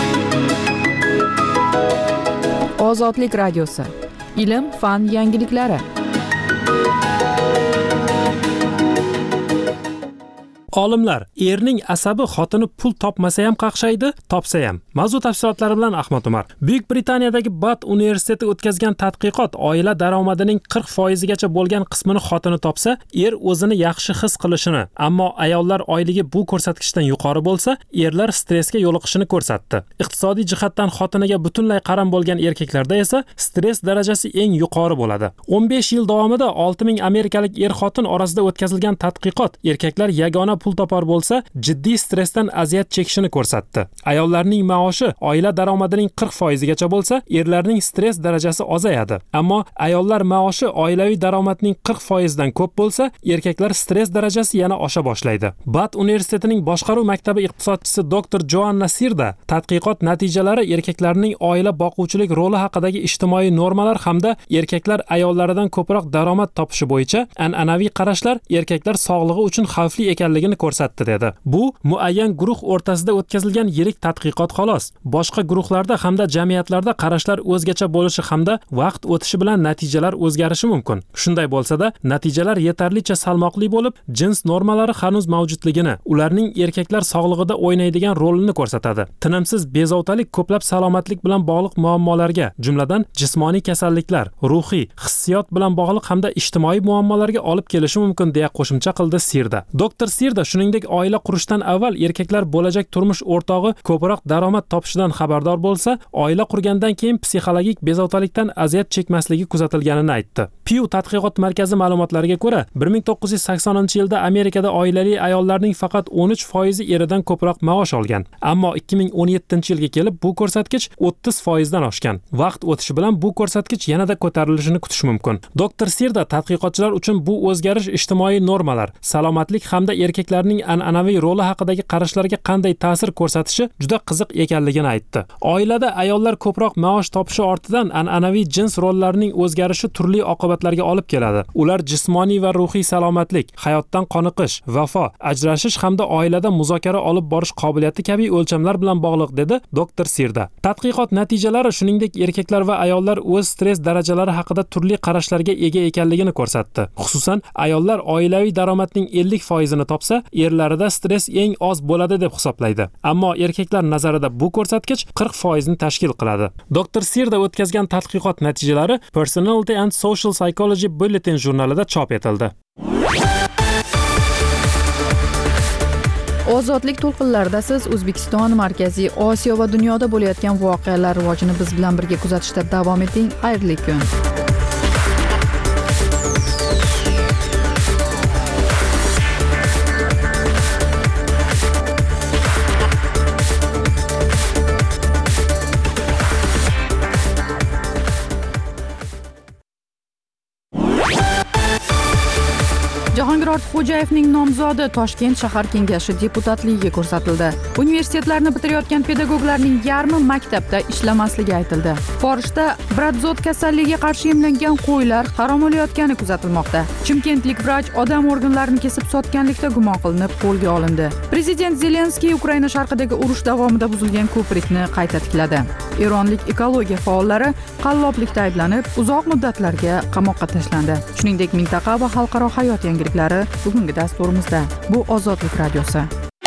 Ozodlik radiosi. Ilm, fan yangiliklari. Olimlar, erning asabi xotini pul topmasa ham qaqshaydi, topsa ham. Mavzu tafsilotlari bilan Ahmad Umar. Buyuk Britaniyadagi Bath universiteti o'tkazgan tadqiqot oila daromadining 40% gacha bo'lgan qismini xotini topsa, er o'zini yaxshi his qilishini, ammo ayollar oyligi bu ko'rsatkichdan yuqori bo'lsa, erlar stressga yo'liqishini ko'rsatdi. Iqtisodiy jihatdan xotiniga butunlay qaram bo'lgan erkaklarda esa stress darajasi eng yuqori bo'ladi. 15 yil davomida 6000 amerikalik er-xotin orasida o'tkazilgan tadqiqot erkaklar yagona pul topar bo'lsa, jiddiy stressdan aziyat chekishini ko'rsatdi. Ayollarning maoshi oila daromadining 40% gacha bo'lsa, erlarning stress darajasi ozayadi. Ammo ayollar maoshi oilaviy daromadning 40% dan ko'p bo'lsa, erkaklar stress darajasi yana osha boshlaydi. Bath universitetining boshqaruv maktabi iqtisodchisi Dr. Joanna Sirda tadqiqot natijalari erkaklarning oila boquvchilik roli haqidagi ijtimoiy normalar hamda erkaklar ayollaridan ko'proq daromad topishi bo'yicha an'anaviy qarashlar erkaklar sog'lig'i uchun xavfli ekanligini ko'rsatdi dedi. Bu muayyan guruh o'rtasida o'tkazilgan yirik tadqiqot xolos. Boshqa guruhlarda hamda jamiyatlarda qarashlar o'zgacha bo'lishi hamda vaqt o'tishi bilan natijalar o'zgarishi mumkin. Shunday bo'lsa-da, natijalar yetarlicha salmoqli bo'lib, jins normalari hanuz mavjudligini, ularning erkaklar sog'lig'ida o'ynaydigan rolini ko'rsatadi. Tinimsiz bezovtalik ko'plab salomatlik bilan bog'liq muammolarga, jumladan jismoniy kasalliklar, ruhiy, hissiyot bilan bog'liq hamda ijtimoiy muammolarga olib kelishi mumkin, deya qo'shimcha qildi Sirda. Dr. Sirda shuningdek oila qurishdan avval erkaklar bo'lajak turmush o'rtog'i ko'proq daromad topishidan xabardor bo'lsa, oila qurgandan keyin psixologik bezovtalikdan aziyat chekmasligi kuzatilganini aytdi. Pew tadqiqot markazi ma'lumotlariga ko'ra, 1980-yilda Amerikada oilali ayollarning faqat 13% eridan ko'proq maosh olgan. Ammo 2017-yilga kelib bu ko'rsatkich 30% dan oshgan. Vaqt o'tishi bilan bu ko'rsatkich yanada ko'tarilishini kutish mumkin. Dr. Sirda tadqiqotchilar uchun bu o'zgarish ijtimoiy normalar, salomatlik hamda erkaklarning an'anaviy roli haqidagi qarashlarga qanday ta'sir ko'rsatishi juda qiziq ekanligini aytdi. Oilada ayollar ko'proq maosh topishi ortidan an'anaviy jins rollarining o'zgarishi turli oqibatlarga olib keladi. Ular jismoniy va ruhiy salomatlik, hayotdan qoniqish, vafo, ajrashish hamda oilada muzokara olib borish qobiliyati kabi o'lchamlar bilan bog'liq, dedi Dr. Sirda. Tadqiqot natijalari shuningdek erkaklar va ayollar o'z stress darajalari haqida turli qarashlarga ega ekanligini ko'rsatdi. Xususan, ayollar oilaviy daromadning 50% ni topsa, erlarida stress eng oz bo'ladi deb hisoblaydi. Ammo erkaklar nazarida bu ko'rsatkich 40% ni tashkil qiladi. Dr. Sirda o'tkazgan tadqiqot natijalari Personality and Social Psychology Bulletin jurnalida chop etildi. Ozodlik to'lqinlarida siz O'zbekiston, Markaziy Osiyo va dunyoda bo'layotgan voqealar rivojini biz bilan birga kuzatishda davom eting. Xayrli kun. Jahongir Ortiqxo'jayevning nomzodi Toshkent shahar kengashi deputatligiga ko'rsatildi. Universitetlarni bitirayotgan pedagoglarning yarmi maktabda ishlamasligi aytildi. Forishda Bradzot kasalligiga qarshi emlangan qo'ylar harom olayotgani kuzatilmoqda. Chimkentlik vrach odam organlarini kesib sotganlikda gumon qilinib qo'lga olindi. Prezident Zelenskiy Ukraina sharqidagi urush davomida buzilgan ko'prikni qayta tikladi. Eronlik ekologiya faollari qalloblikda ayblanib, uzoq muddatlarga qamoqqa tashlandi. Shuningdek, mintaqa va xalqaro hayot yangiliklari bugungi dasturimizda. Bu Ozodlik radiosi.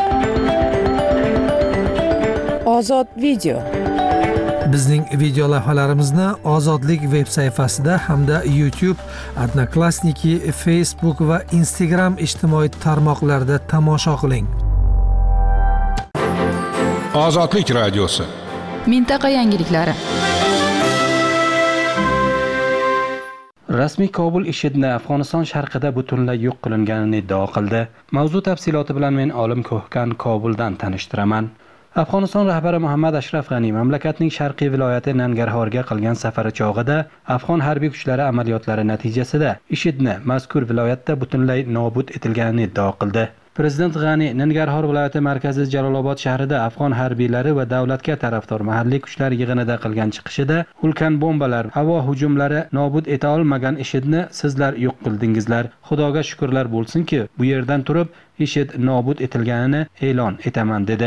Ozod video. Bizning video lavhalarimizni Ozodlik veb sayfasida hamda YouTube, Odnoklassniki, Facebook va Instagram ijtimoiy tarmoqlarida tomosha qiling. Ozodlik radiosi. Mintaqa yangiliklari. Rasmiy Kobul IShIDni Afg'oniston sharqida butunlay yo'q qilinganini iddao qildi. Mavzu tafsiloti bilan men Olim Ko'hkan Kobuldan tanishtiraman. Afg'oniston rahbari Muhammad Ashraf G'ani mamlakatning sharqiy viloyati Nangarhorga qilgan safari chog'ida Afg'on harbiy kuchlari amaliyotlari natijasida IShIDni mazkur viloyatda butunlay nobud etilganini iddao qildi. Prezident G'ani Nangarhor viloyati markazi Jalolobod shahrida Afg'on harbiylari va davlatga tarafdor mahalliy kuchlar yig'inida qilgan chiqishida ulkan bombalar, havo hujumlari nobud eta olmagan IShIDni sizlar yo'q qildingizlar. Xudoga shukrlar bo'lsinki, bu yerdan turib IShID nobud etilganini e'lon etaman dedi.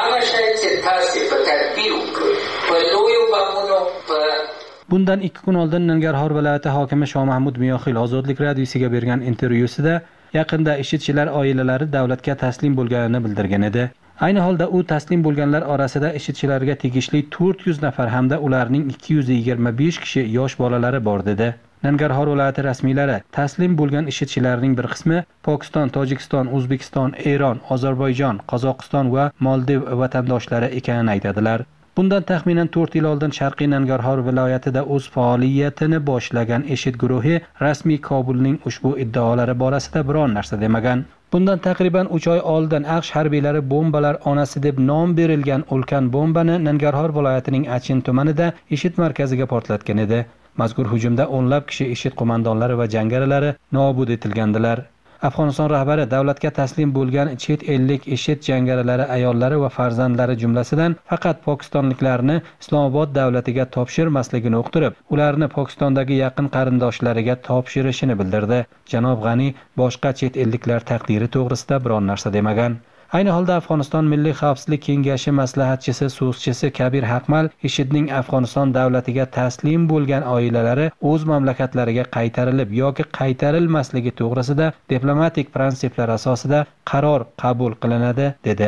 Bundan 2 kun oldin Nangarhor viloyati hokimi Shomahmud Miyoxil Ozodlik radiosiga bergan intervyusida yaqinda IShIDchilar oilalari davlatga taslim bo'lganini bildirgan edi. Ayni holda u taslim bo'lganlar orasida IShIDchilarga tegishli 400 nafar hamda ularning 225 kishi yosh bolalari bor dedi. Nangarhor viloyati rasmiylari taslim bo'lgan IShIDchilarning bir qismi Pokiston, Tojikiston, O'zbekiston, Eron, Ozarbayjon, Qozog'iston va Moldiv vatandoshlari ekanini aytadilar. Bundan taxminan 4 yil oldin Sharqiy Nangarhor viloyatida o'z faoliyatini boshlagan IShID guruhi rasmiy Kobulning ushbu iddaolari borasida biron narsa demagan. Bundan taqriban 3 oy oldin AQSh harbiylari bombalar onasi deb nom berilgan ulkan bombani Nangarhor viloyatining Achin tumanida IShID markaziga portlatgan edi. Mazkur hujumda o'nlab kishi IShID qo'mondonlari va jangarilari nobud etilgandilar. Afg'oniston rahbari davlatga taslim bo'lgan chet ellik IShID jangarilari ayollari va farzandlari jumlasidan faqat pokistonliklarni Islomobod davlatiga topshirmasligini uqtirib, ularni Pokistondagi yaqin qarindoshlariga topshirishini bildirdi. Janob G'ani boshqa chet elliklar taqdiri to'g'risida biron narsa demagan. Ayni holda Afg'oniston Milliy xavfsizlik kengashi maslahatchisi so'zchisi Kabir Haqmal IShIDning Afg'oniston davlatiga taslim bo'lgan oilalari o'z mamlakatlariga qaytarilib yoki qaytarilmasligi to'g'risida diplomatik prinsiplar asosida qaror qabul qilinadi dedi.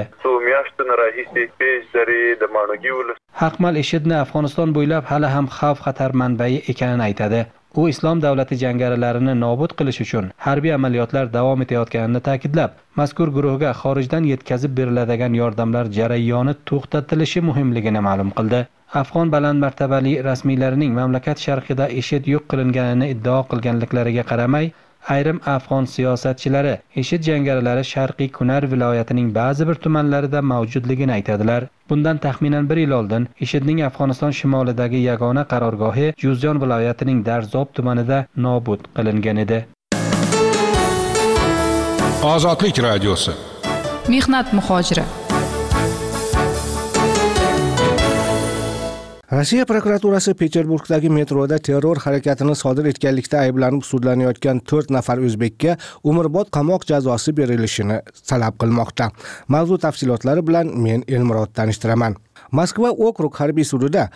Haqmal IShIDni Afg'oniston bo'ylab hali ham xavf-xatar manbai ekanini aytadi. U Islom davlati jangarilarini nobud qilish uchun harbiy amaliyotlar davom etayotganini ta'kidlab, mazkur guruhga xorijdan yetkazib beriladigan yordamlar jarayoni to'xtatilishi muhimligini ma'lum qildi. Afg'on baland martabali rasmiylarining mamlakat sharqida IShID yo'q qilinganini iddao qilganliklariga qaramay, ayrim afg'on siyosatchilari IShID jangarilari Sharqiy Kunar viloyatining ba'zi bir tumanlarida mavjudligini aytadilar. Bundan taxminan 1 yil oldin IShIDning Afg'oniston shimolidagi yagona qarorgohi Juzjon viloyatining Darzob tumanida nobud qilingan edi. Ozodlik radiosi. Mehnat muhojiri. Rossiya prokuraturasi Peterburgdagi metroda terror harakatini sodir etganlikda ayblanib sudlanayotgan 4 nafar o'zbekka umrbod qamoq jazosi berilishini talab qilmoqda. Mavzu tafsilotlari bilan men Elmurod tanishtiraman. Moskva okrug harbiy sudida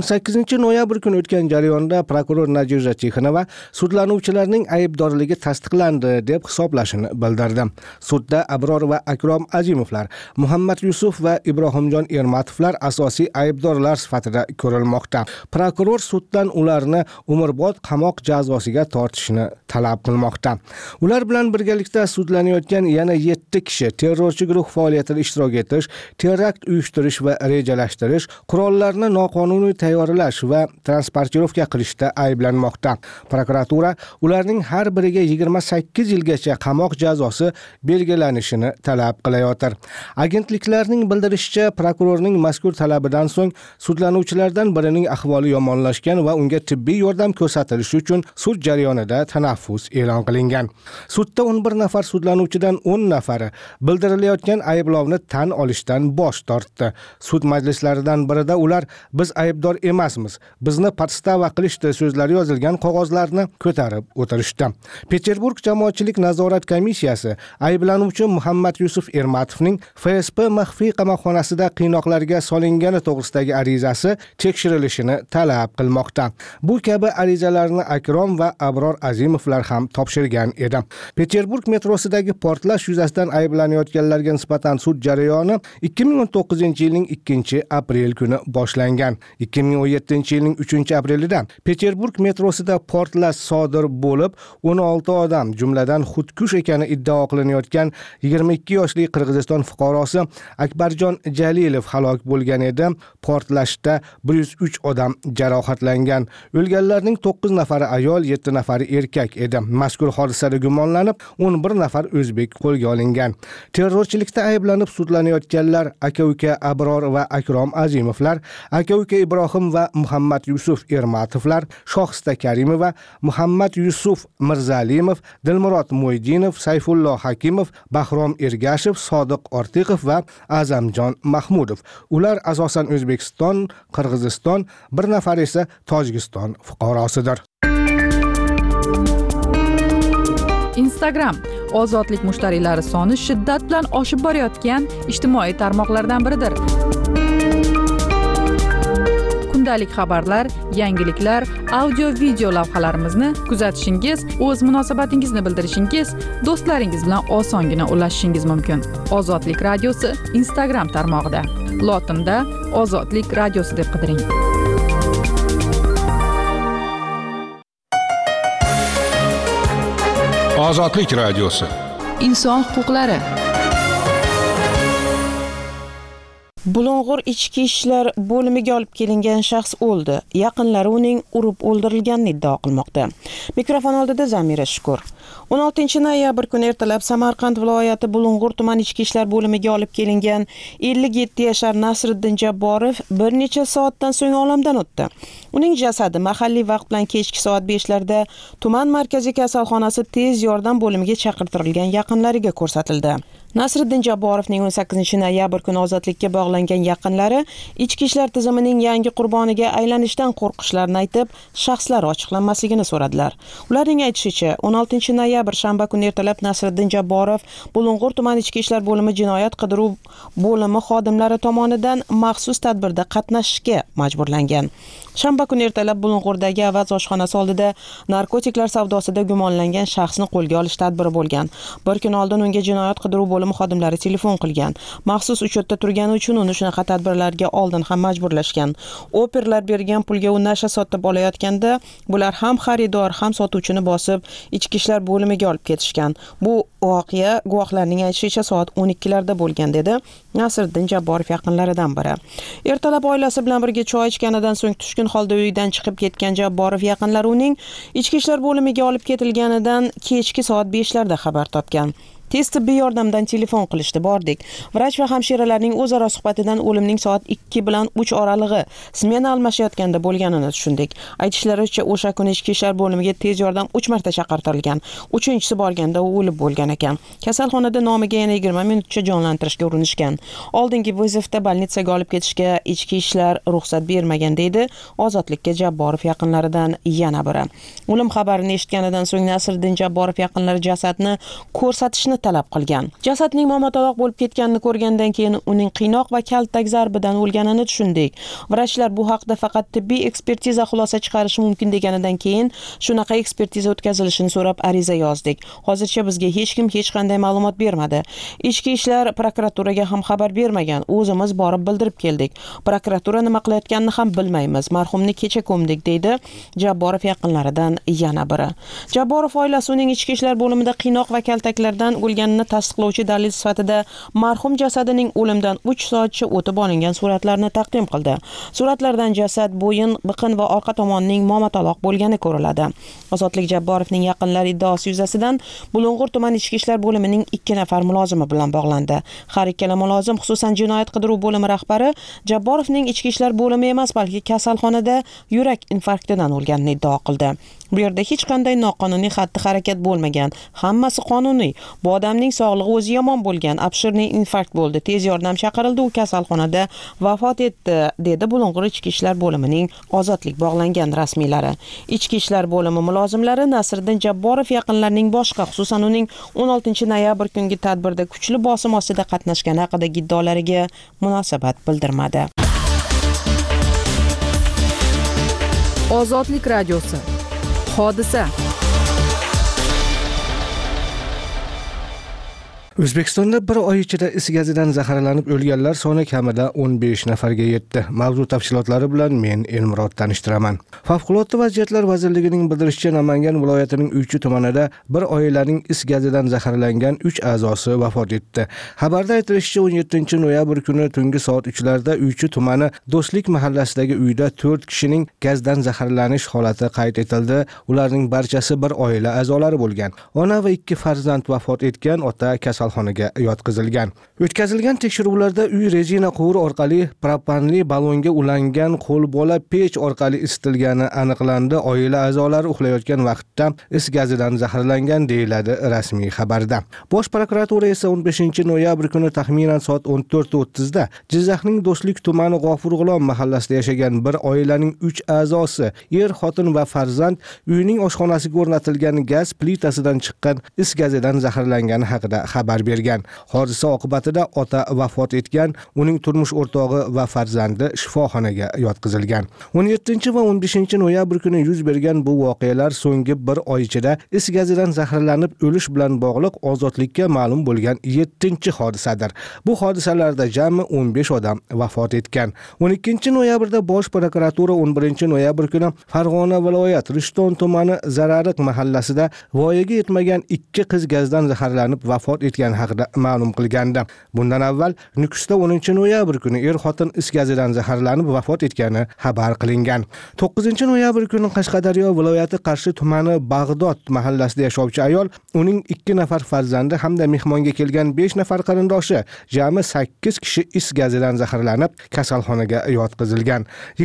18 noyabr kuni o'tgan jarayonda prokuror Nadejda Tixonova sudlanuvchilarning aybdorligi tasdiqlandi deb hisoblashini bildirdi. Sudda Abror va Akrom Azimovlar, Muhammad Yusuf va Ibrohimjon Ermatovlar asosiy aybdorlar sifatida ko'rilmoqda. Prokuror suddan ularni umrbod qamoq jazosiga tortishni talab qilmoqda. Ular bilan birgalikda sudlanayotgan yana 7 kishi terrorchi guruh faoliyatida ishtirok etish, terakt uyushtirish va rejalashtirish, qurollarni noqonuniy tayyorlash va transportirovka qilishda ayblanmoqda. Prokuratura ularning har biriga 28 yilgacha qamoq jazosi belgilanishini talab qilayotir. Agentliklarning bildirishicha, prokurorning mazkur talabidan so'ng sudlanuvchilardan birining ahvoli yomonlashgan va unga tibbiy yordam ko'rsatilishi uchun sud jarayonida tanaffus e'lon qilingan. Sudda 11 nafar sudlanuvchidan 10 nafari bildirilayotgan ayblovni tan olishdan bosh tortdi. Sud majlislaridan birida ular biz aybdor emasmiz, bizni podstava qilishdi so'zlari yozilgan qog'ozlarni ko'tarib o'tirishdi. Peterburg jamoatchilik nazorat komissiyasi ayblanuvchi Muhammad Yusuf Ermatovning FSP maxfiy qamoqxonasida qiynoqlarga solingani to'g'risidagi arizasi tekshirilishini talab qilmoqda. Bu kabi arizalarni Akrom va Abror Azimovlar ham topshirgan edi. Peterburg metrosidagi portlash yuzasidan ayblanayotganlarga nisbatan sud jarayoni 2019-yilning 2-aprel kuni boshlangan. 2017-yilning 3-aprelida Peterburg metrosida portlash sodir bo'lib, 16 odam, jumladan xudkush ekani iddao qilinayotgan 22 yoshli Qirg'iziston fuqarosi Akbarjon Jalilov halok bo'lgan edi. Portlashda 103 odam jarohatlangan. O'lganlarning 9 nafari ayol, 7 nafari erkak edi. Mazkur hodisada gumonlanib 11 nafar o'zbek qo'lga olingan. Terrorchilikda ayblanib sudlanayotganlar aka-uka Abror va Akrom Azimovlar, aka-uka Ibrohim va Muhammad Yusuf Ermatovlar, Shohista Karimova, Muhammad Yusuf Mirzalimov, Dilmurod Mo'ydinov, Sayfullo Hakimov, Bahrom Ergashev, Sodiq Ortiqov va Azamjon Mahmudov. Ular asosan O'zbekiston, Qirg'iziston, bir nafar esa Tojikiston fuqarosidir. Instagram ozodlik mushtariylari soni shiddat bilan oshib borayotgan ijtimoiy tarmoqlardan biridir. Kundalik xabarlar, yangiliklar, audio-video lavhalarimizni kuzatishingiz, o'z munosabatingizni bildirishingiz, do'stlaringiz bilan osongina ulashishingiz mumkin. Ozodlik radiosi Instagram tarmog'ida. Lotinda Ozodlik radiosi deb qidiring. Ozodlik radiosi. Inson huquqlari. Bulung'ur ichki ishlar bo'limiga olib kelingan shaxs o'ldi. Yaqinlari uning urib o'ldirilganini iddao qilmoqda. Mikrofon oldida Zamira Shukur. 16 noyabr kuni ertalab Samarqand viloyati Bulung'ur tuman ichki ishlar bo'limiga olib kelingan 57 yashar Nasriddin Jabborov bir necha soatdan so'ng olamdan o'tdi. Uning jasadi mahalliy vaqt bilan kechki soat 5 larda tuman markaziy kasalxonasi tez yordam bo'limiga chaqirtirilgan yaqinlariga ko'rsatildi. Nasriddin Jabborovning 18 noyabr kuni ozodlikka bog'langan yaqinlari ichki ishlar tizimining yangi qurboniga aylanishdan qo'rqishlarini aytib, shaxslari ochiqlanmasligini so'radilar. Ularning aytishicha, 16 noyabr shanba kuni ertalab Nasriddin Jabborov Bulung'ur tuman ichki ishlar bo'limi jinoyat qidiruv bo'limi xodimlari tomonidan maxsus tadbirda qatnashishga majburlangan. Shanba kuni ertalab Bulung'urdagi Avaz oshxonasi oldida narkotiklar savdosida gumonlangan shaxsni qo'lga olish tadbiri bo'lgan. Bir kun oldin unga jinoyat qidiruv bo'limi xodimlari telefon qilgan. Maxsus uchotda turgani uchun uni shunaqa tadbirlarga oldin ham majburlashgan. Operlar bergan pulga u nasha sotib olayotganda, bular ham xaridor, ham sotuvchini bosib ichki ishlar bo'limiga olib ketishgan. Bu voqea guvohlarning aytishicha soat 12larda bo'lgan dedi Nasriddin Jabborov yaqinlaridan biri. Ertalab oilasi bilan birga choy ichganidan so'ng tushkun holda uydan chiqib ketgan Jabborov yaqinlari uning ichki ishlar bo'limiga olib ketilganidan kechki soat 5larda xabar topgan. Tez tibbiy yordamdan telefon qilishdi, bordik. Vrach va hamshiralarning o'zaro suhbatidan o'limning soat 2 bilan 3 oralig'i smena almashayotganda bo'lganini tushundik. Aytishlaricha, o'sha kuni ichki ishlar bo'limiga tez yordam 3 marta chaqirtirilgan. 3-inchisi borganda u o'lib bo'lgan ekan. Kasalxonada nomiga yana 20 minutcha jonlantirishga urinishgan. Oldingi vizovda bolnitsaga olib ketishga ichki ishlar ruxsat bermagan deydi Ozodlikka Jabborov yaqinlaridan yana biri. O'lim xabarini eshitganidan so'ng Nasriddin Jabborov yaqinlari jasadni ko'rsatishni talab qilgan. Jasadning momataloq bo'lib ketganini ko'rgandan keyin uning qiynoq va kaltak zarbidan o'lganini tushundik. Vrachlar bu haqda faqat tibbiy ekspertiza xulosa chiqarishi mumkin deganidan keyin shunaqa ekspertiza o'tkazilishini so'rab ariza yozdik. Hozircha bizga hech kim hech qanday ma'lumot bermadi. Ichki ishlar prokuraturaga ham xabar bermagan. O'zimiz borib bildirib keldik. Prokuratura nima qilayotganini ham bilmaymiz. Marhumni kecha ko'mdik, deydi Jabborov yaqinlaridan yana biri. Jabborov oilasi uning ichki ishlar bo'limida qiynoq va kaltaklardan o'lganini tasdiqlovchi dalil sifatida marhum jasadining o'limdan 3 soatcha o'tib olingan suratlarni taqdim qildi. Suratlardan jasad, bo'yin, biqin va orqa tomonining momataloq bo'lgani ko'riladi. Ozodlik Jabborovning yaqinlari iddaosi yuzasidan Bulung'ur tuman ichki ishlar bo'limining 2 nafar mulozimi bilan bog'landi. Har ikkala mulozim, xususan jinoyat qidiruv bo'limi rahbari Jabborovning ichki ishlar bo'limi emas, balki kasalxonada yurak infarktidan o'lganini iddao qildi. Bu yerda hech qanday noqonuniy xatti-harakat bo'lmagan. Hammasi qonuniy. Bu odamning sog'lig'i o'zi yomon bo'lgan. Abshirniy infarkt bo'ldi. Tez yordam chaqirildi, u kasalxonada vafot etdi, dedi Bulung'ur ichki ishlar bo'limining ozodlik bog'langan rasmiylari. Ichki ishlar bo'limi mulozimlari Nasriddin Jabborov yaqinlarining boshqa, xususan uning 16 noyabr kungi tadbirda kuchli bosim ostida qatnashgani haqidagi iddaolariga munosabat bildirmadi. Ozodlik radiosi. Hodisa. O'zbekistonda bir oy ichida is gazidan zaharlanib o'lganlar soni kamida 15 nafarga yetdi. Mavzu tafsilotlari bilan men Elmurod tanishtiraman. Favqulodda vaziyatlar vazirligining bildirishicha, Namangan viloyatining Uychi tumanida bir oilaning is gazidan zaharlangan 3 a'zosi vafot etdi. Xabarda aytilishicha, 17 noyabr kuni tungi soat 3larda Uychi tumani Do'stlik mahallasidagi uyda 4 kishining gazdan zaharlanish holati qayd etildi. Ularning barchasi bir oila a'zolari bo'lgan. Ona va 2 farzand vafot etgan, ota kasalxonaga yotqizilgan. O'tkazilgan tekshiruvlarda uy rezina quvur orqali propanli ballonga ulangan qo'lbola pech orqali isitilgani aniqlandi. Oila a'zolari uxlayotgan vaqtda is gazidan zaharlangan, deyiladi rasmiy xabarda. Bosh prokuratura esa 15 noyabr kuni taxminan soat 14:30 da Jizzaxning Do'stlik tumani G'ofurg'ulom mahallasida yashagan bir oilaning 3 a'zosi, er, xotin va farzand uyning oshxonasiga o'rnatilgan gaz plitasidan chiqqan is gazidan zaharlangani haqida xabar bergan. Hodisa oqibatida ota vafot etgan, uning turmush o'rtog'i va farzandi shifoxonaga yotqizilgan. 17 va 15 noyabr kuni yuz bergan bu voqealar so'nggi bir oy ichida is gazidan zaharlanib o'lish bilan bog'liq ozodlikka ma'lum bo'lgan 7-hodisadir. Bu hodisalarda jami 15 odam vafot etgan. 12 noyabrda Bosh prokuratura 11 noyabr kuni Farg'ona viloyat Rishton tumani Zarariq mahallasida voyaga yetmagan 2 qiz gazdan zaharlanib vafot etgan haqida ma'lum qilgandi. Bundan avval Nukusda 10 noyabr kuni er xotin is gazidan zaharlanib vafot etgani xabar qilingan. 9 noyabr kuni Qashqadaryo viloyati Qarshi tumani Bag'dod mahallasida yashovchi ayol, uning 2 nafar farzandi hamda mehmonga kelgan 5 nafar qarindoshi, jami 8 kishi is gazidan zaharlanib kasalxonaga yotqizilgan.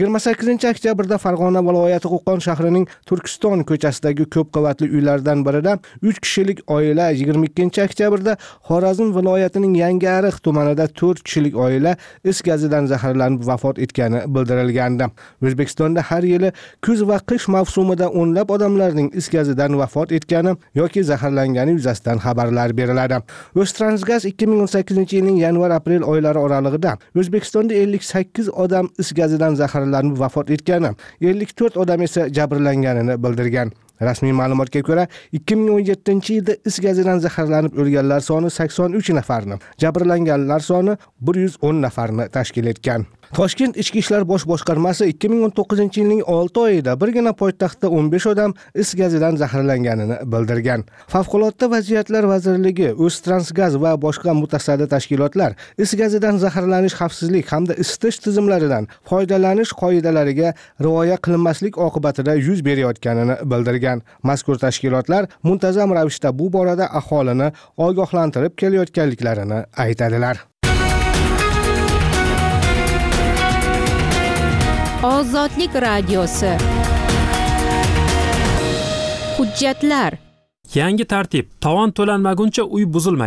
28 oktyabrda Farg'ona viloyati Qo'qon shahrining Turkiston ko'chasidagi ko'p qavatli uylardan birida 3 kishilik oila, 22 oktyabrda Xorazm viloyatining Yangiariq tumanida 4 kishilik oila is gazidan zaharlanib vafot etgani bildirilgandi. O'zbekistonda har yili kuz va qish mavsumida o'nlab odamlarning is gazidan vafot etgani yoki zaharlangani yuzasidan xabarlar beriladi. O'ztransgaz 2018 yilning yanvar-aprel oylari oralig'ida O'zbekistonda 58 odam is gazidan zaharlanib vafot etgani, 54 odam esa jabrlanganini bildirgan. Rasmiy ma'lumotga ko'ra, 2017-yilda is gazidan zaharlanib o'lganlar soni 83 nafarni, jabrlanganlar soni 110 nafarni tashkil etgan. Toshkent Ichki ishlar bosh boshqarmasi 2019-yilning 6 oyida birgina poytaxtda 15 odam is gazidan zaharlanganini bildirgan. Favqulodda vaziyatlar vazirligi, O'ztransgaz va boshqa mutasaddi tashkilotlar is gazidan zaharlanish xavfsizlik hamda isitish tizimlaridan foydalanish qoidalariga rioya qilinmaslik oqibatida yuz berayotganini bildirgan. Mazkur tashkilotlar muntazam ravishda bu borada aholini ogohlantirib kelayotganliklarini aytadilar. Ozodlik radiosi. Hujjatlar. Yangi tartib: tovon to'lanmaguncha uy buzilmaydi.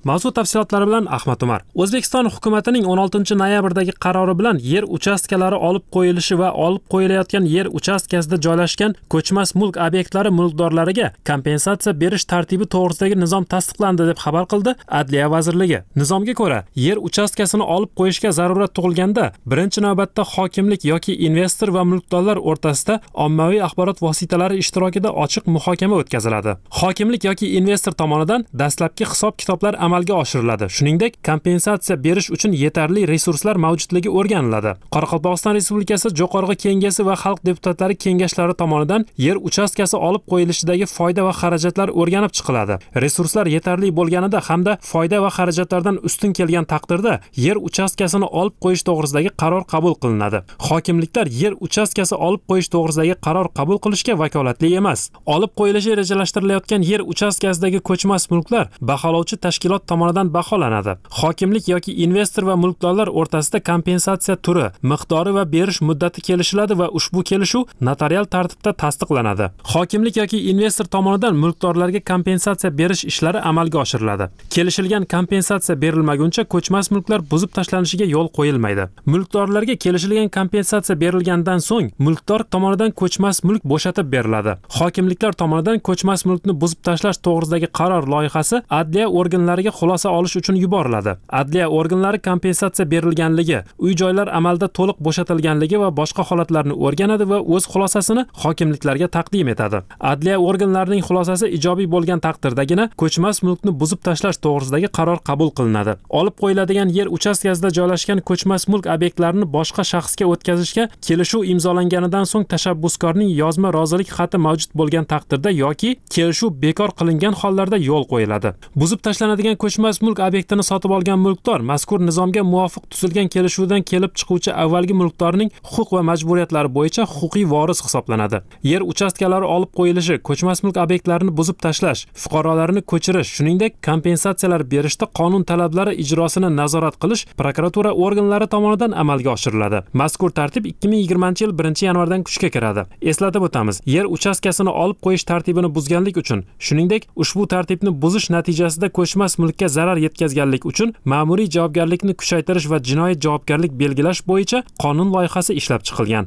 Mavzu tafsilotlari bilan Ahmad Umar. O'zbekiston hukumatining 16-noyabrdagi qarori bilan yer uchastkalari olib qo'yilishi va olib qo'yilayotgan yer uchastkasida joylashgan ko'chmas mulk obyektlari mulkdorlariga kompensatsiya berish tartibi to'g'risidagi nizom tasdiqlandi deb xabar qildi Adliya vazirligi. Nizomga ko'ra, yer uchastkasini olib qo'yishga zarurat tug'ilganda, birinchi navbatda hokimlik yoki investor va mulkdorlar o'rtasida ommaviy axborot vositalari ishtirokida ochiq muhokama o'tkaziladi. Hokimlik yoki investor tomonidan dastlabki hisob-kitoblar amalga oshiriladi. Shuningdek, kompensatsiya berish uchun yetarli resurslar mavjudligi o'rganiladi. Qoraqalpog'iston Respublikasi Jo'qorg'i Kengashi va Xalq deputatlari kengashlari tomonidan yer uchastkasi olib qo'yilishidagi foyda va xarajatlar o'rganib chiqiladi. Resurslar yetarli bo'lganida hamda foyda va xarajatlardan ustun kelgan taqdirda yer uchastkasini olib qo'yish to'g'risidagi qaror qabul qilinadi. Hokimliklar yer uchastkasi olib qo'yish to'g'risidagi qaror qabul qilishga vakolatli emas. Olib qo'yilishi rejalashtirilayotgan yer uchastkasidagi ko'chmas mulklar baholovchi tashkilot tomonidan baholanadi. Hokimlik yoki investor va mulkdorlar o'rtasida kompensatsiya turi, miqdori va berish muddati kelishiladi va ushbu kelishuv notarial tartibda tasdiqlanadi. Hokimlik yoki investor tomonidan mulkdorlarga kompensatsiya berish ishlari amalga oshiriladi. Kelishilgan kompensatsiya berilmaguncha ko'chmas mulklar buzib tashlanishiga yo'l qo'yilmaydi. Mulkdorlarga kelishilgan kompensatsiya berilgandan so'ng mulkdor tomonidan ko'chmas mulk bo'shatib beriladi. Hokimliklar tomonidan ko'chmas mulkni buzib tashlash to'g'risidagi qaror loyihasi adliya organlariga xulosa olish uchun yuboriladi. Adliya organlari kompensatsiya berilganligi, uy-joylar amalda to'liq bo'shatilganligi va boshqa holatlarni o'rganadi va o'z xulosasini hokimliklarga taqdim etadi. Adliya organlarining xulosasi ijobiy bo'lgan taqdirdagina ko'chmas mulkni buzib tashlash to'g'risidagi qaror qabul qilinadi. Olib qo'yiladigan yer uchastkasida joylashgan ko'chmas mulk obyektlarini boshqa shaxsga o'tkazishga kelishuv imzolanganidan so'ng tashabbuskorning yozma rozilik xati mavjud bo'lgan taqdirda yoki kelishuv bekor qilingan hollarda yo'l qo'yiladi. Buzib tashlanadigan ko'chmas mulk obyektini sotib olgan mulkdor mazkur nizomga muvofiq tuzilgan kelishuvdan kelib chiquvchi avvalgi mulkdorning huquq va majburiyatlari bo'yicha huquqiy voris hisoblanadi. Yer uchastkalari olib qo'yilishi, ko'chmas mulk obyektlarini buzib tashlash, fuqarolarni ko'chirish, shuningdek kompensatsiyalar berishda qonun talablari ijrosini nazorat qilish prokuratura organlari tomonidan amalga oshiriladi. Mazkur tartib 2020-yil 1-yanvardan kuchga kiradi. Eslatib o'tamiz, yer uchastkasini olib qo'yish tartibini buzganlik uchun, shuningdek, ushbu tartibni buzish natijasida ko'chmas mulkka zarar yetkazganlik uchun ma'muriy javobgarlikni kuchaytirish va jinoiy javobgarlik belgilash bo'yicha qonun loyihasi ishlab chiqilgan.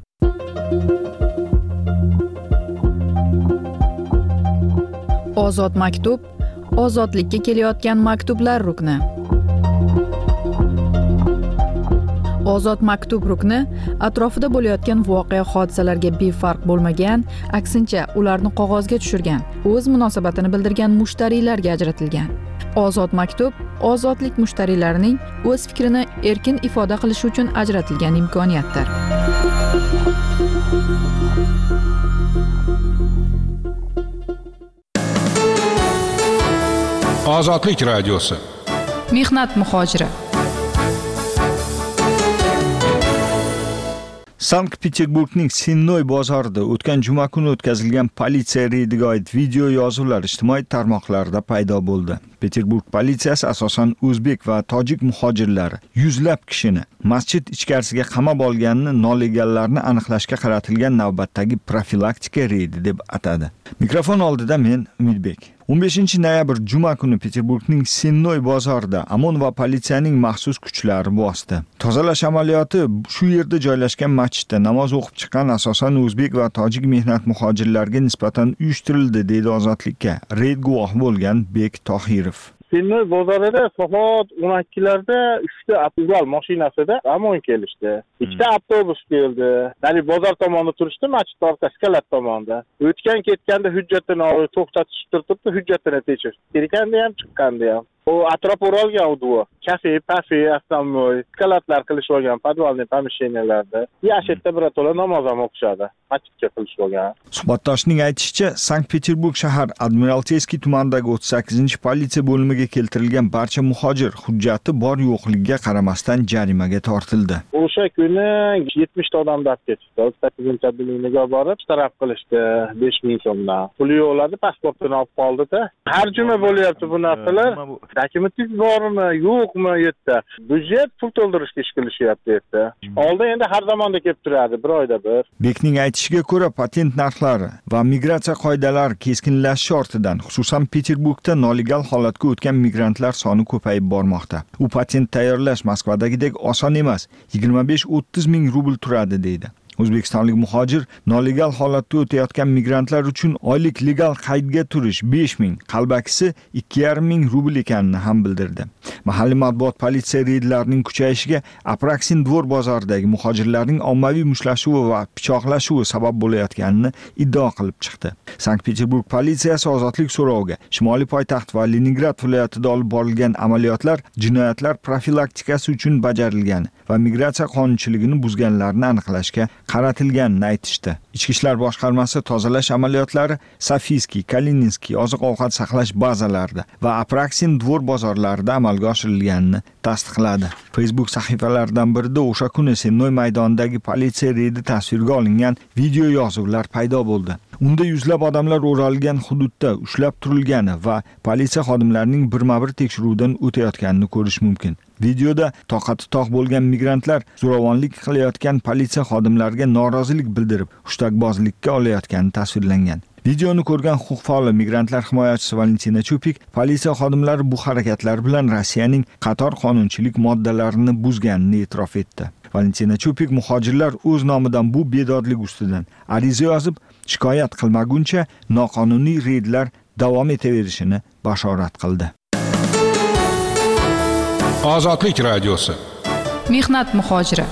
Ozod maktub, ozodlikka kelayotgan maktublar rukni. Ozod maktub rukni atrofida bo'layotgan voqea hodisalarga befarq bo'lmagan, aksincha ularni qog'ozga tushirgan, o'z munosabatini bildirgan mushtariylarga ajratilgan. Ozod maktub ozodlik mushtariylarining o'z fikrini erkin ifoda qilishi uchun ajratilgan imkoniyatdir. Ozodlik radiosi. Mehnat muhojiri. Sankt-Peterburgning Sennoy bozorida o'tgan juma kuni o'tkazilgan politsiya reydiga oid video yozuvlar ijtimoiy tarmoqlarda paydo bo'ldi. Peterburg politsiyasi asosan o'zbek va tojik muhojirlari yuzlab kishini masjid ichkarisiga qamab olganini nolegallarni aniqlashga qaratilgan navbatdagi profilaktika reydi deb atadi. Mikrofon oldida men Umidbek. 15-noyabr juma kuni Peterburgning Sennoy bozorida OMON va politsiyaning maxsus kuchlari bosdi. Tozalash amaliyoti shu yerda joylashgan masjidda namoz o'qib chiqqan asosan o'zbek va tojik mehnat muhojirlariga nisbatan uyushtirildi, deydi Ozodlikka reyd guvohi bo'lgan Bek Tohirov. Sennoy bozorida soat 12larda 3 ta avtobus mashinasida OMON kelishdi. 2 ta avtobus keldi. Ya'ni bozor tomonda turishdi, masjid orqasi kalat tomonda. O'tgan ketganda hujjatini to'xtatishib turibdi, hujjatini tekshirdi. Kirganda ham chiqqanda ham. O atrof o'ralgan udvo. Kafe, основной, kalatlar qilishib olgan, podvalniy pomeshcheniyalarda. Yashitda birato'la namoz ham o'qishadi. Masjidga qilishib olgan. Suhbatdoshning aytishicha, Sankt-Peterburg shahar Admiralteyskiy tumanidagi 38-politsiya bo'limiga keltirilgan barcha muhojir hujjati bor yo'qligiga qaramasdan jarimaga tortildi. O'sha kuni 70 ta odam daf ketishdi. 38-bo'limiga borib, taraf qilishdi 5000 so'mdan. Puli yo'qladi, pasportini olib qoldi-da. Har juma bo'lyapti bu narsalar. dokumentingiz bormi, yo'qmi u yerda? Byudjet pul to'ldirishga ish qilishyapti u yerda. Oldin endi har zamonda kelib turadi, bir oyda bir. Bekning aytishiga ko'ra, patent narxlari va migratsiya qoidalari keskinlashishi ortidan, xususan Peterburgda nolegal holatga o'tgan migrantlar soni ko'payib bormoqda. U patent tayyorlash Moskvadagidek oson emas, 25-30 ming rubl turadi deydi. O'zbekistonlik muhojir nolegal holatda o'tayotgan migrantlar uchun oylik legal qaydga turish 5 ming, qalbakisi 2,5 ming rubl ekanini ham bildirdi. Mahalliy matbuot politsiya reydlarining kuchayishiga Apraksin dvor bozoridagi muhojirlarning ommaviy mushtlashuvi va pichoqlashuvi sabab bo'layotganini iddao qilib chiqdi. Sankt-Peterburg politsiyasi ozodlik so'roviga Shimoliy poytaxt va Leningrad viloyatida olib borilgan amaliyotlar jinoyatlar profilaktikasi uchun bajarilgan va migratsiya qonunchiligini buzganlarni aniqlashga qaratilganini aytishdi. Ichki ishlar boshqarmasi tozalash amaliyotlari Safiyskiy, Kalininskiy oziq-ovqat saqlash bazalarida va Apraksin dvor bozorlarida amalga oshirilganini tasdiqladi. Facebook sahifalaridan birida o'sha kuni Sennoy maydonidagi politsiya reydi tasvirga olingan video yozuvlar paydo bo'ldi. Unda yuzlab odamlar o'ralgan hududda ushlab turilgani va politsiya xodimlarining birma-bir tekshiruvdan o'tayotganini ko'rish mumkin. Videoda toqati toq bo'lgan migrantlar zo'ravonlik qilayotgan politsiya xodimlariga norozilik bildirib, hushtakbozlikka olayotgani tasvirlangan. Videoni ko'rgan huquq faoli migrantlar himoyachisi Valentina Chupik politsiya xodimlari bu harakatlar bilan Rossiyaning qator qonunchilik moddalarini buzganini e'tirof etdi. Valentina Chupik muhojirlar o'z nomidan bu bedodlik ustidan ariza yozib, shikoyat qilmaguncha noqonuniy reydlar davom etaverishini bashorat qildi. Ozodlik radiosi. Mehnat muhojiri.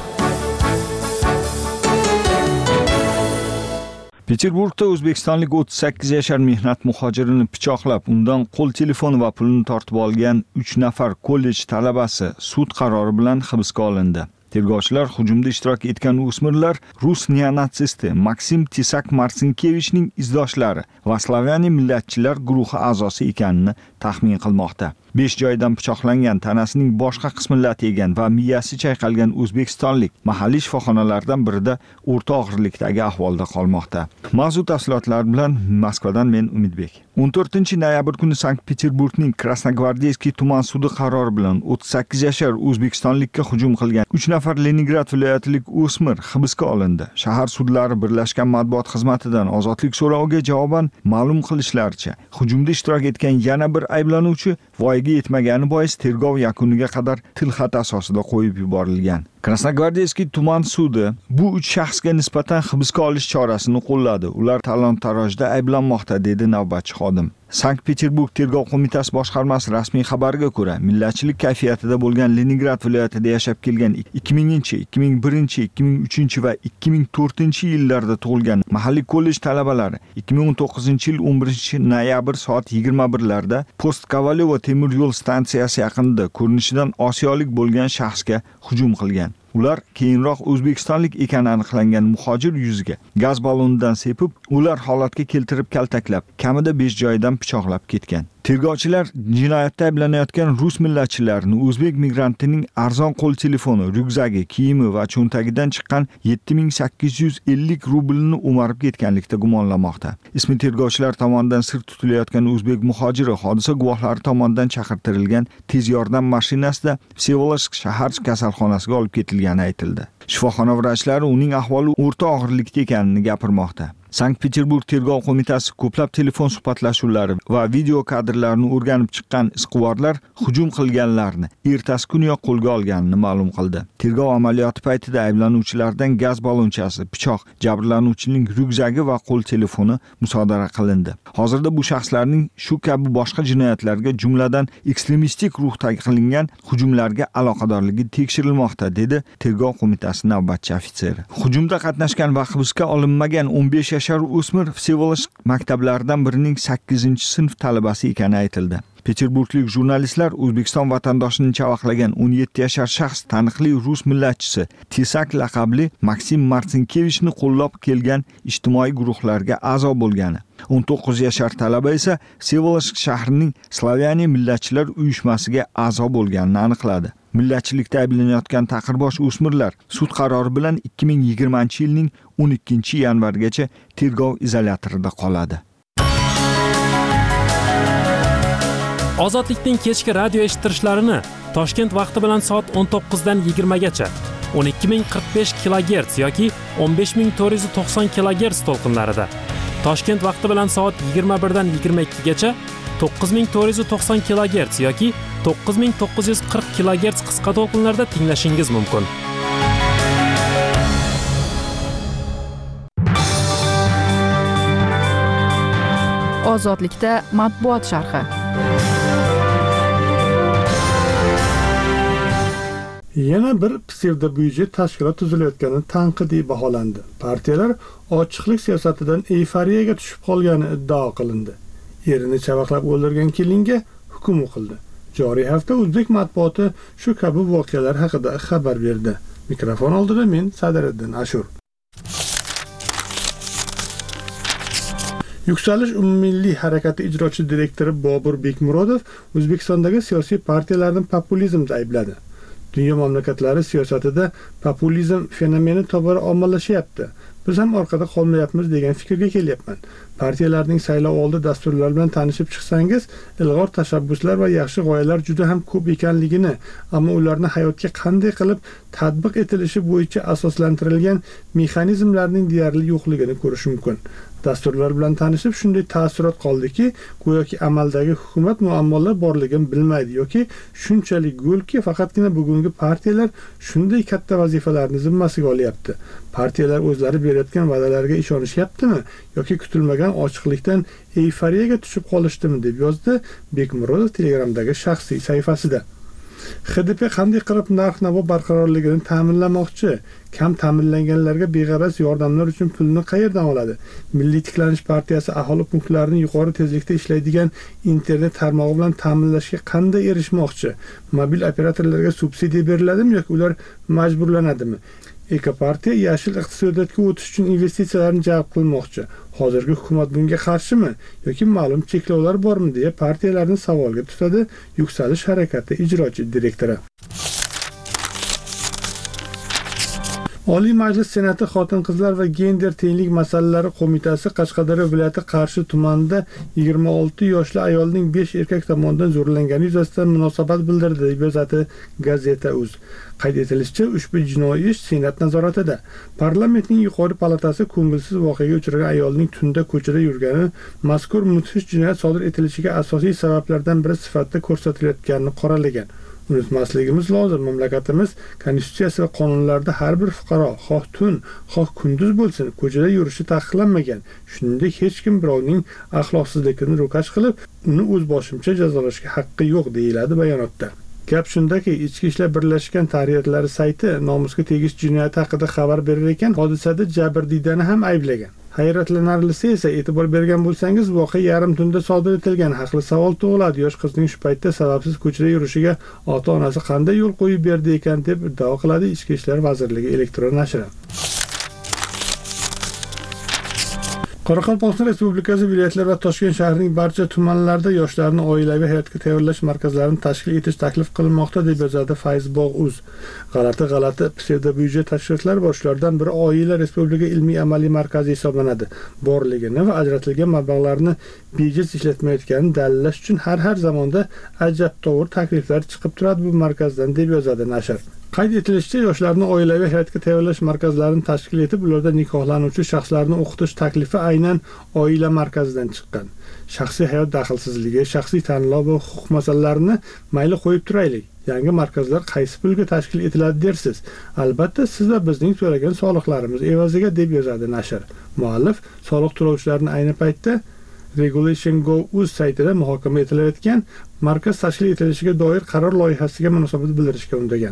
Peterburgda o'zbekistonlik 38 yashar mehnat muhojirini pichoqlab, undan qo'l telefoni va pulini tortib olgan 3 nafar kollej talabasi sud qarori bilan hibsga olindi. Tergovchilar hujumda ishtirok etgan o'smirlar rus neonatsisti Maksim Tisak-Marsinkevichning izdoshlari va Slaveniya millatchilar guruhi a'zosi ekanini taxmin qilmoqda. 5 joydan pichoqlangan, tanasining boshqa qismi lat yegan va miyasi chayqalgan o'zbekistonlik mahalliy shifoxonalardan birida o'rta og'irlikdagi ahvolda qolmoqda. Mavzu tafsilotlar bilan Moskvadan men Umidbek. 14-noyabr kuni Sankt-Peterburgning Krasnogvardeyskiy tuman sudi qarori bilan 38 yashar o'zbekistonlikka hujum qilgan 3 nafar Leningrad viloyatlik o'smir hibsga olindi. Shahar sudlari birlashgan matbuot xizmatidan ozodlik so'roviga javoban ma'lum qilishlaricha, hujumda ishtirok etgan yana bir ayblanuvchi voyaga yetmagani bois tergov yakuniga qadar tilxat asosida qo'yib yuborilgan. Krasnogvardeyskiy tuman sudi bu 3 shaxsga nisbatan hibsga olish chorasini qo'lladi. Ular talon-tarojda ayblanmoqda, dedi navbatchi xodim. Sankt-Peterburg tergov qo'mitasi boshqarmasi rasmiy xabariga ko'ra, millatchilik kayfiyatida bo'lgan Leningrad viloyatida yashab kelgan 2000-chi, 2001-chi, 2003-chi va 2004-chi yillarda tug'ilgan mahalliy kollej talabalari 2019-yil 11-noyabr soat 21larda Post-Kovalyovo temir yo'l stansiyasi yaqinida ko'rinishidan osiyolik bo'lgan shaxsga hujum qilgan. Ular keyinroq o'zbekistonlik ekani aniqlangan muhojir yuziga gaz ballonidan sepib, ular holatga keltirib kaltaklab, kamida 5 joydan pichoqlab ketgan. Tergovchilar jinoyatda ayblanayotgan rus millatchilarini o'zbek migrantining arzon qo'l telefoni, ryukzagi, kiyimi va cho'ntagidan chiqqan 7850 rublni o'marib ketganlikda gumonlamoqda. Ismi tergovchilar tomonidan sir tutilayotgan o'zbek muhojiri hodisa guvohlari tomonidan chaqirtirilgan tez yordam mashinasida Vsevolodsk shahar kasalxonasiga olib ketilgani aytildi. Shifoxona vrachlari uning ahvoli o'rta og'irlikda ekanini gapirmoqda. Sankt-Peterburg tergov qo'mitasi ko'plab telefon suhbatlashuvlari va video kadrlarni o'rganib chiqqan isqivorlar hujum qilganlarni ertasi kuniyoq qo'lga olganini ma'lum qildi. Tergov amaliyoti paytida ayblanuvchilardan gaz ballonchasi, pichoq, jabrlanuvchining ryukzagi va qo'l telefoni musodara qilindi. Hozirda bu shaxslarning shu kabi boshqa jinoyatlarga, jumladan ekstremistik ruhda qilingan hujumlarga aloqadorligi tekshirilmoqda, dedi tergov qo'mitasi navbatchi ofitseri. Hujumda qatnashgan va hibsga olinmagan 15 yashar o'smir Vsevolodsk maktablaridan birining 8-sinf talabasi ekani aytildi. Peterburglik jurnalistlar O'zbekiston vatandoshini chavaqlagan 17 yashar shaxs taniqli rus millatchisi Tisak laqabli Maksim Marsinkevichni qo'llab kelgan ijtimoiy guruhlarga a'zo bo'lgani, 19 yashar talaba esa Vsevolodsk shahrining Slaveniya millatchilar uyushmasiga a'zo bo'lganini aniqladi. Millatchilikda ayblanayotgan taqirbosh o'smirlar sud qarori bilan 2020-yilning 12-yanvargacha tergov izolyatorida qoladi. Ozodlikning kechki radio eshittirishlarini Toshkent vaqti bilan soat 19 dan 20 gacha 12045 kHz yoki 15490 kHz to'lqinlarida, Toshkent vaqti bilan soat 21 dan 22 gacha 9490 kHz yoki 9940 kHz qisqa to'lqinlarda tinglashingiz mumkin. Ozodlikda matbuot sharhi. Yana bir psevdobudjet tashkilot tuzilayotgani tanqidiy baholandi. Partiyalar ochiqlik siyosatidan euforiyaga tushib qolgani iddao qilindi. Erini chavaqlab o'ldirgan kelinga hukm o'qildi. Joriy hafta o'zbek matbuoti shu kabi voqealar haqida xabar berdi. Mikrofon oldida men Sadiriddin Ashur. Yuksalish umummilliy harakati ijrochi direktori Bobur Bekmurodov O'zbekistondagi siyosiy partiyalarni populizmda aybladi. Dunyo mamlakatlari siyosatida populizm fenomeni tobora ommalashyapti. Biz ham orqada qolmayapmiz degan fikrga kelyapman. Partiyalarning saylovoldi dasturlari bilan tanishib chiqsangiz, ilg'or tashabbuslar va yaxshi g'oyalar juda ham ko'p ekanligini, ammo ularni hayotga qanday qilib tatbiq etilishi bo'yicha asoslantirilgan mexanizmlarning deyarli yo'qligini ko'rish mumkin. Dasturlar bilan tanishib shunday taassurot qoldiki, go'yoki amaldagi hukumat muammolar borligini bilmaydi yoki shunchalik go'lki faqatgina bugungi partiyalar shunday katta vazifalarni zimmasiga olyapti. Partiyalar o'zlari berayotgan va'dalarga ishonishyaptimi yoki kutilmagan ochiqlikdan euforiyaga tushib qolishdimi deb yozdi Bekmurodov Telegramdagi shaxsiy sahifasida. HDP qanday qilib narx-navo barqarorligini ta'minlamoqchi? Kam ta'minlanganlarga beg'araz yordamlar uchun pulni qayerdan oladi? Milliy tiklanish partiyasi aholi punktlarini yuqori tezlikda ishlaydigan internet tarmog'i bilan ta'minlashga qanday erishmoqchi? Mobil operatorlarga subsidiya beriladimi yoki ular majburlanadimi? Ekopartiya yashil iqtisodiyotga o'tish uchun investitsiyalarni jalb qilmoqchi. Hozirgi hukumat bunga qarshimi yoki ma'lum cheklovlar bormi deya partiyalarni savolga tutadi Yuksalish harakati ijrochi direktori. Oliy Majlis Senati Xotin-qizlar va gender tenglik masalalari qo'mitasi Qashqadaryo viloyati Qarshi tumanida 26 yoshli ayolning 5 erkak tomonidan zo'rlangani yuzasidan munosabat bildirdi deb yozadi Gazeta.uz. Qayd etilishicha, ushbu jinoiy ish Senat nazoratida. Parlamentning yuqori palatasi ko'ngilsiz voqeaga uchragan ayolning tunda ko'chada yurgani mazkur mudhish jinoyat sodir etilishiga asosiy sabablardan biri sifatida ko'rsatilayotganini qoralagan. Unutmasligimiz lozim, mamlakatimiz konstitutsiyasi va qonunlarida har bir fuqaro, xoh tun, xoh kunduz bo'lsin, ko'chada yurishi taqiqlanmagan. Shuningdek, hech kim birovning axloqsizligini ro'kach qilib, uni o'z boshimcha jazolashga haqqi yo'q deyiladi bayonotda. Gap shundaki, Ichki ishlar birlashgan tahriyatlari sayti nomusga tegish jinoyati haqida xabar berar ekan, hodisada jabrdiydani ham ayblagan. Hayratlanarlisi esa, e'tibor bergan bo'lsangiz, voqea yarim tunda sodir etilgan. Haqli savol tug'iladi, yosh qizning shu paytda sababsiz ko'chada yurishiga ota-onasi qanday yo'l qo'yib berdi ekan deb iddao qiladi Ichki ishlar vazirligi elektron nashri. Qoraqalpog'iston Respublikasi viloyatlar va Toshkent shahrining barcha tumanlarida yoshlarni oilaviy hayotga tayyorlash markazlarini tashkil etish taklif qilinmoqda deb yozadi Facebook.uz. G'alati psevdobudjet tashkilotlari bor. Shulardan biri Oila Respublika ilmiy amaliy markazi hisoblanadi. Borligini va ajratilgan mablag'larni bejiz ishlatmayotganini dalillash uchun har zamonda ajabtovur takliflar chiqib turadi bu markazdan deb yozadi nashr. Qayd etilishicha, yoshlarni oilaviy hayotga tayyorlash markazlarini tashkil etib, ularda nikohlanuvchi shaxslarni o'qitish taklifi aynan oila markazidan chiqqan. Shaxsiy hayot daxlsizligi, shaxsiy tanlov va huquq masalalarini mayli qo'yib turaylik. Yangi markazlar qaysi pulga tashkil etiladi dersiz? Albatta, siz va bizning to'lagan soliqlarimiz evaziga deb yozadi nashr. Muallif soliq to'lovchilarni ayni paytda Regulation.go.uz saytida muhokama etilayotgan markaz tashkil etilishiga doir qaror loyihasiga munosabat bildirishga undagan.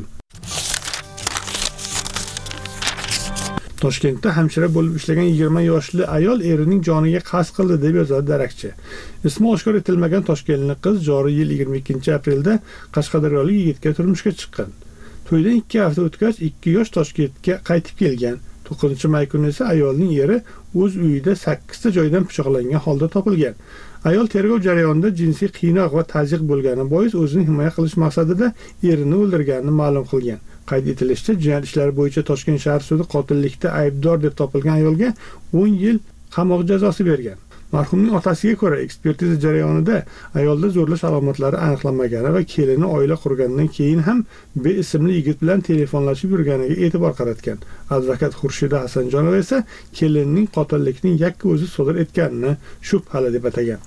Toshkentda hamshira bo'lib ishlagan 20 yoshli ayol erining joniga qasd qildi deb yozadi darakchi. Ismi oshkor etilmagan toshkentlik qiz joriy yil 22-aprelda Qashqadaryolik yigitga turmushga chiqqan. To'ydan 2 hafta o'tgach 2 yosh Toshkentga qaytib kelgan. 9-may kuni esa ayolning eri o'z uyida 8 ta joydan pichoqlangan holda topilgan. Ayol tergov jarayonida jinsiy qiynoq va tazyiq bo'lgani bois o'zini himoya qilish maqsadida erini o'ldirganini ma'lum qilgan. Qayd etilishicha, jinoyat ishlari bo'yicha Toshkent shahar sudi qotillikda aybdor deb topilgan ayolga 10 yil qamoq jazosi bergan. Marhumning otasiga ko'ra, ekspertiza jarayonida ayolda zo'rlash alomatlari aniqlanmagani va kelini oila qurgandan keyin ham B ismli yigit bilan telefonlashib yurganiga e'tibor qaratgan. Advokat Xurshida Hasanjonova esa kelinining qotillikning yakka o'zi sodir etganini shubhali deb atagan.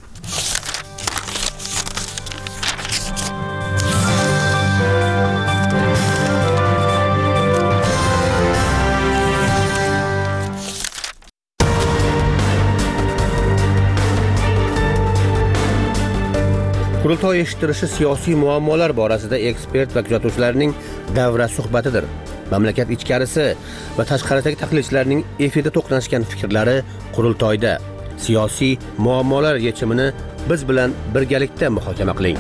Qurultoy eshittirishi siyosiy muammolar borasida ekspert va kuzatuvchilarning davra suhbatidir. Mamlakat ichkarisi va tashqaridagi tahlilchilarning efirda to'qnashgan fikrlari qurultoyda. Siyosiy muammolar yechimini biz bilan birgalikda muhokama qiling.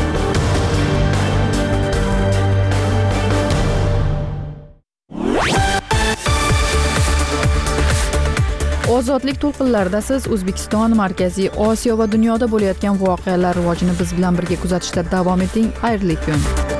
Ozodlik to'lqinlarida siz O'zbekiston, Markaziy Osiyo va dunyoda bo'layotgan voqealar rivojini biz bilan birga kuzatishda davom eting. Xayrli kun.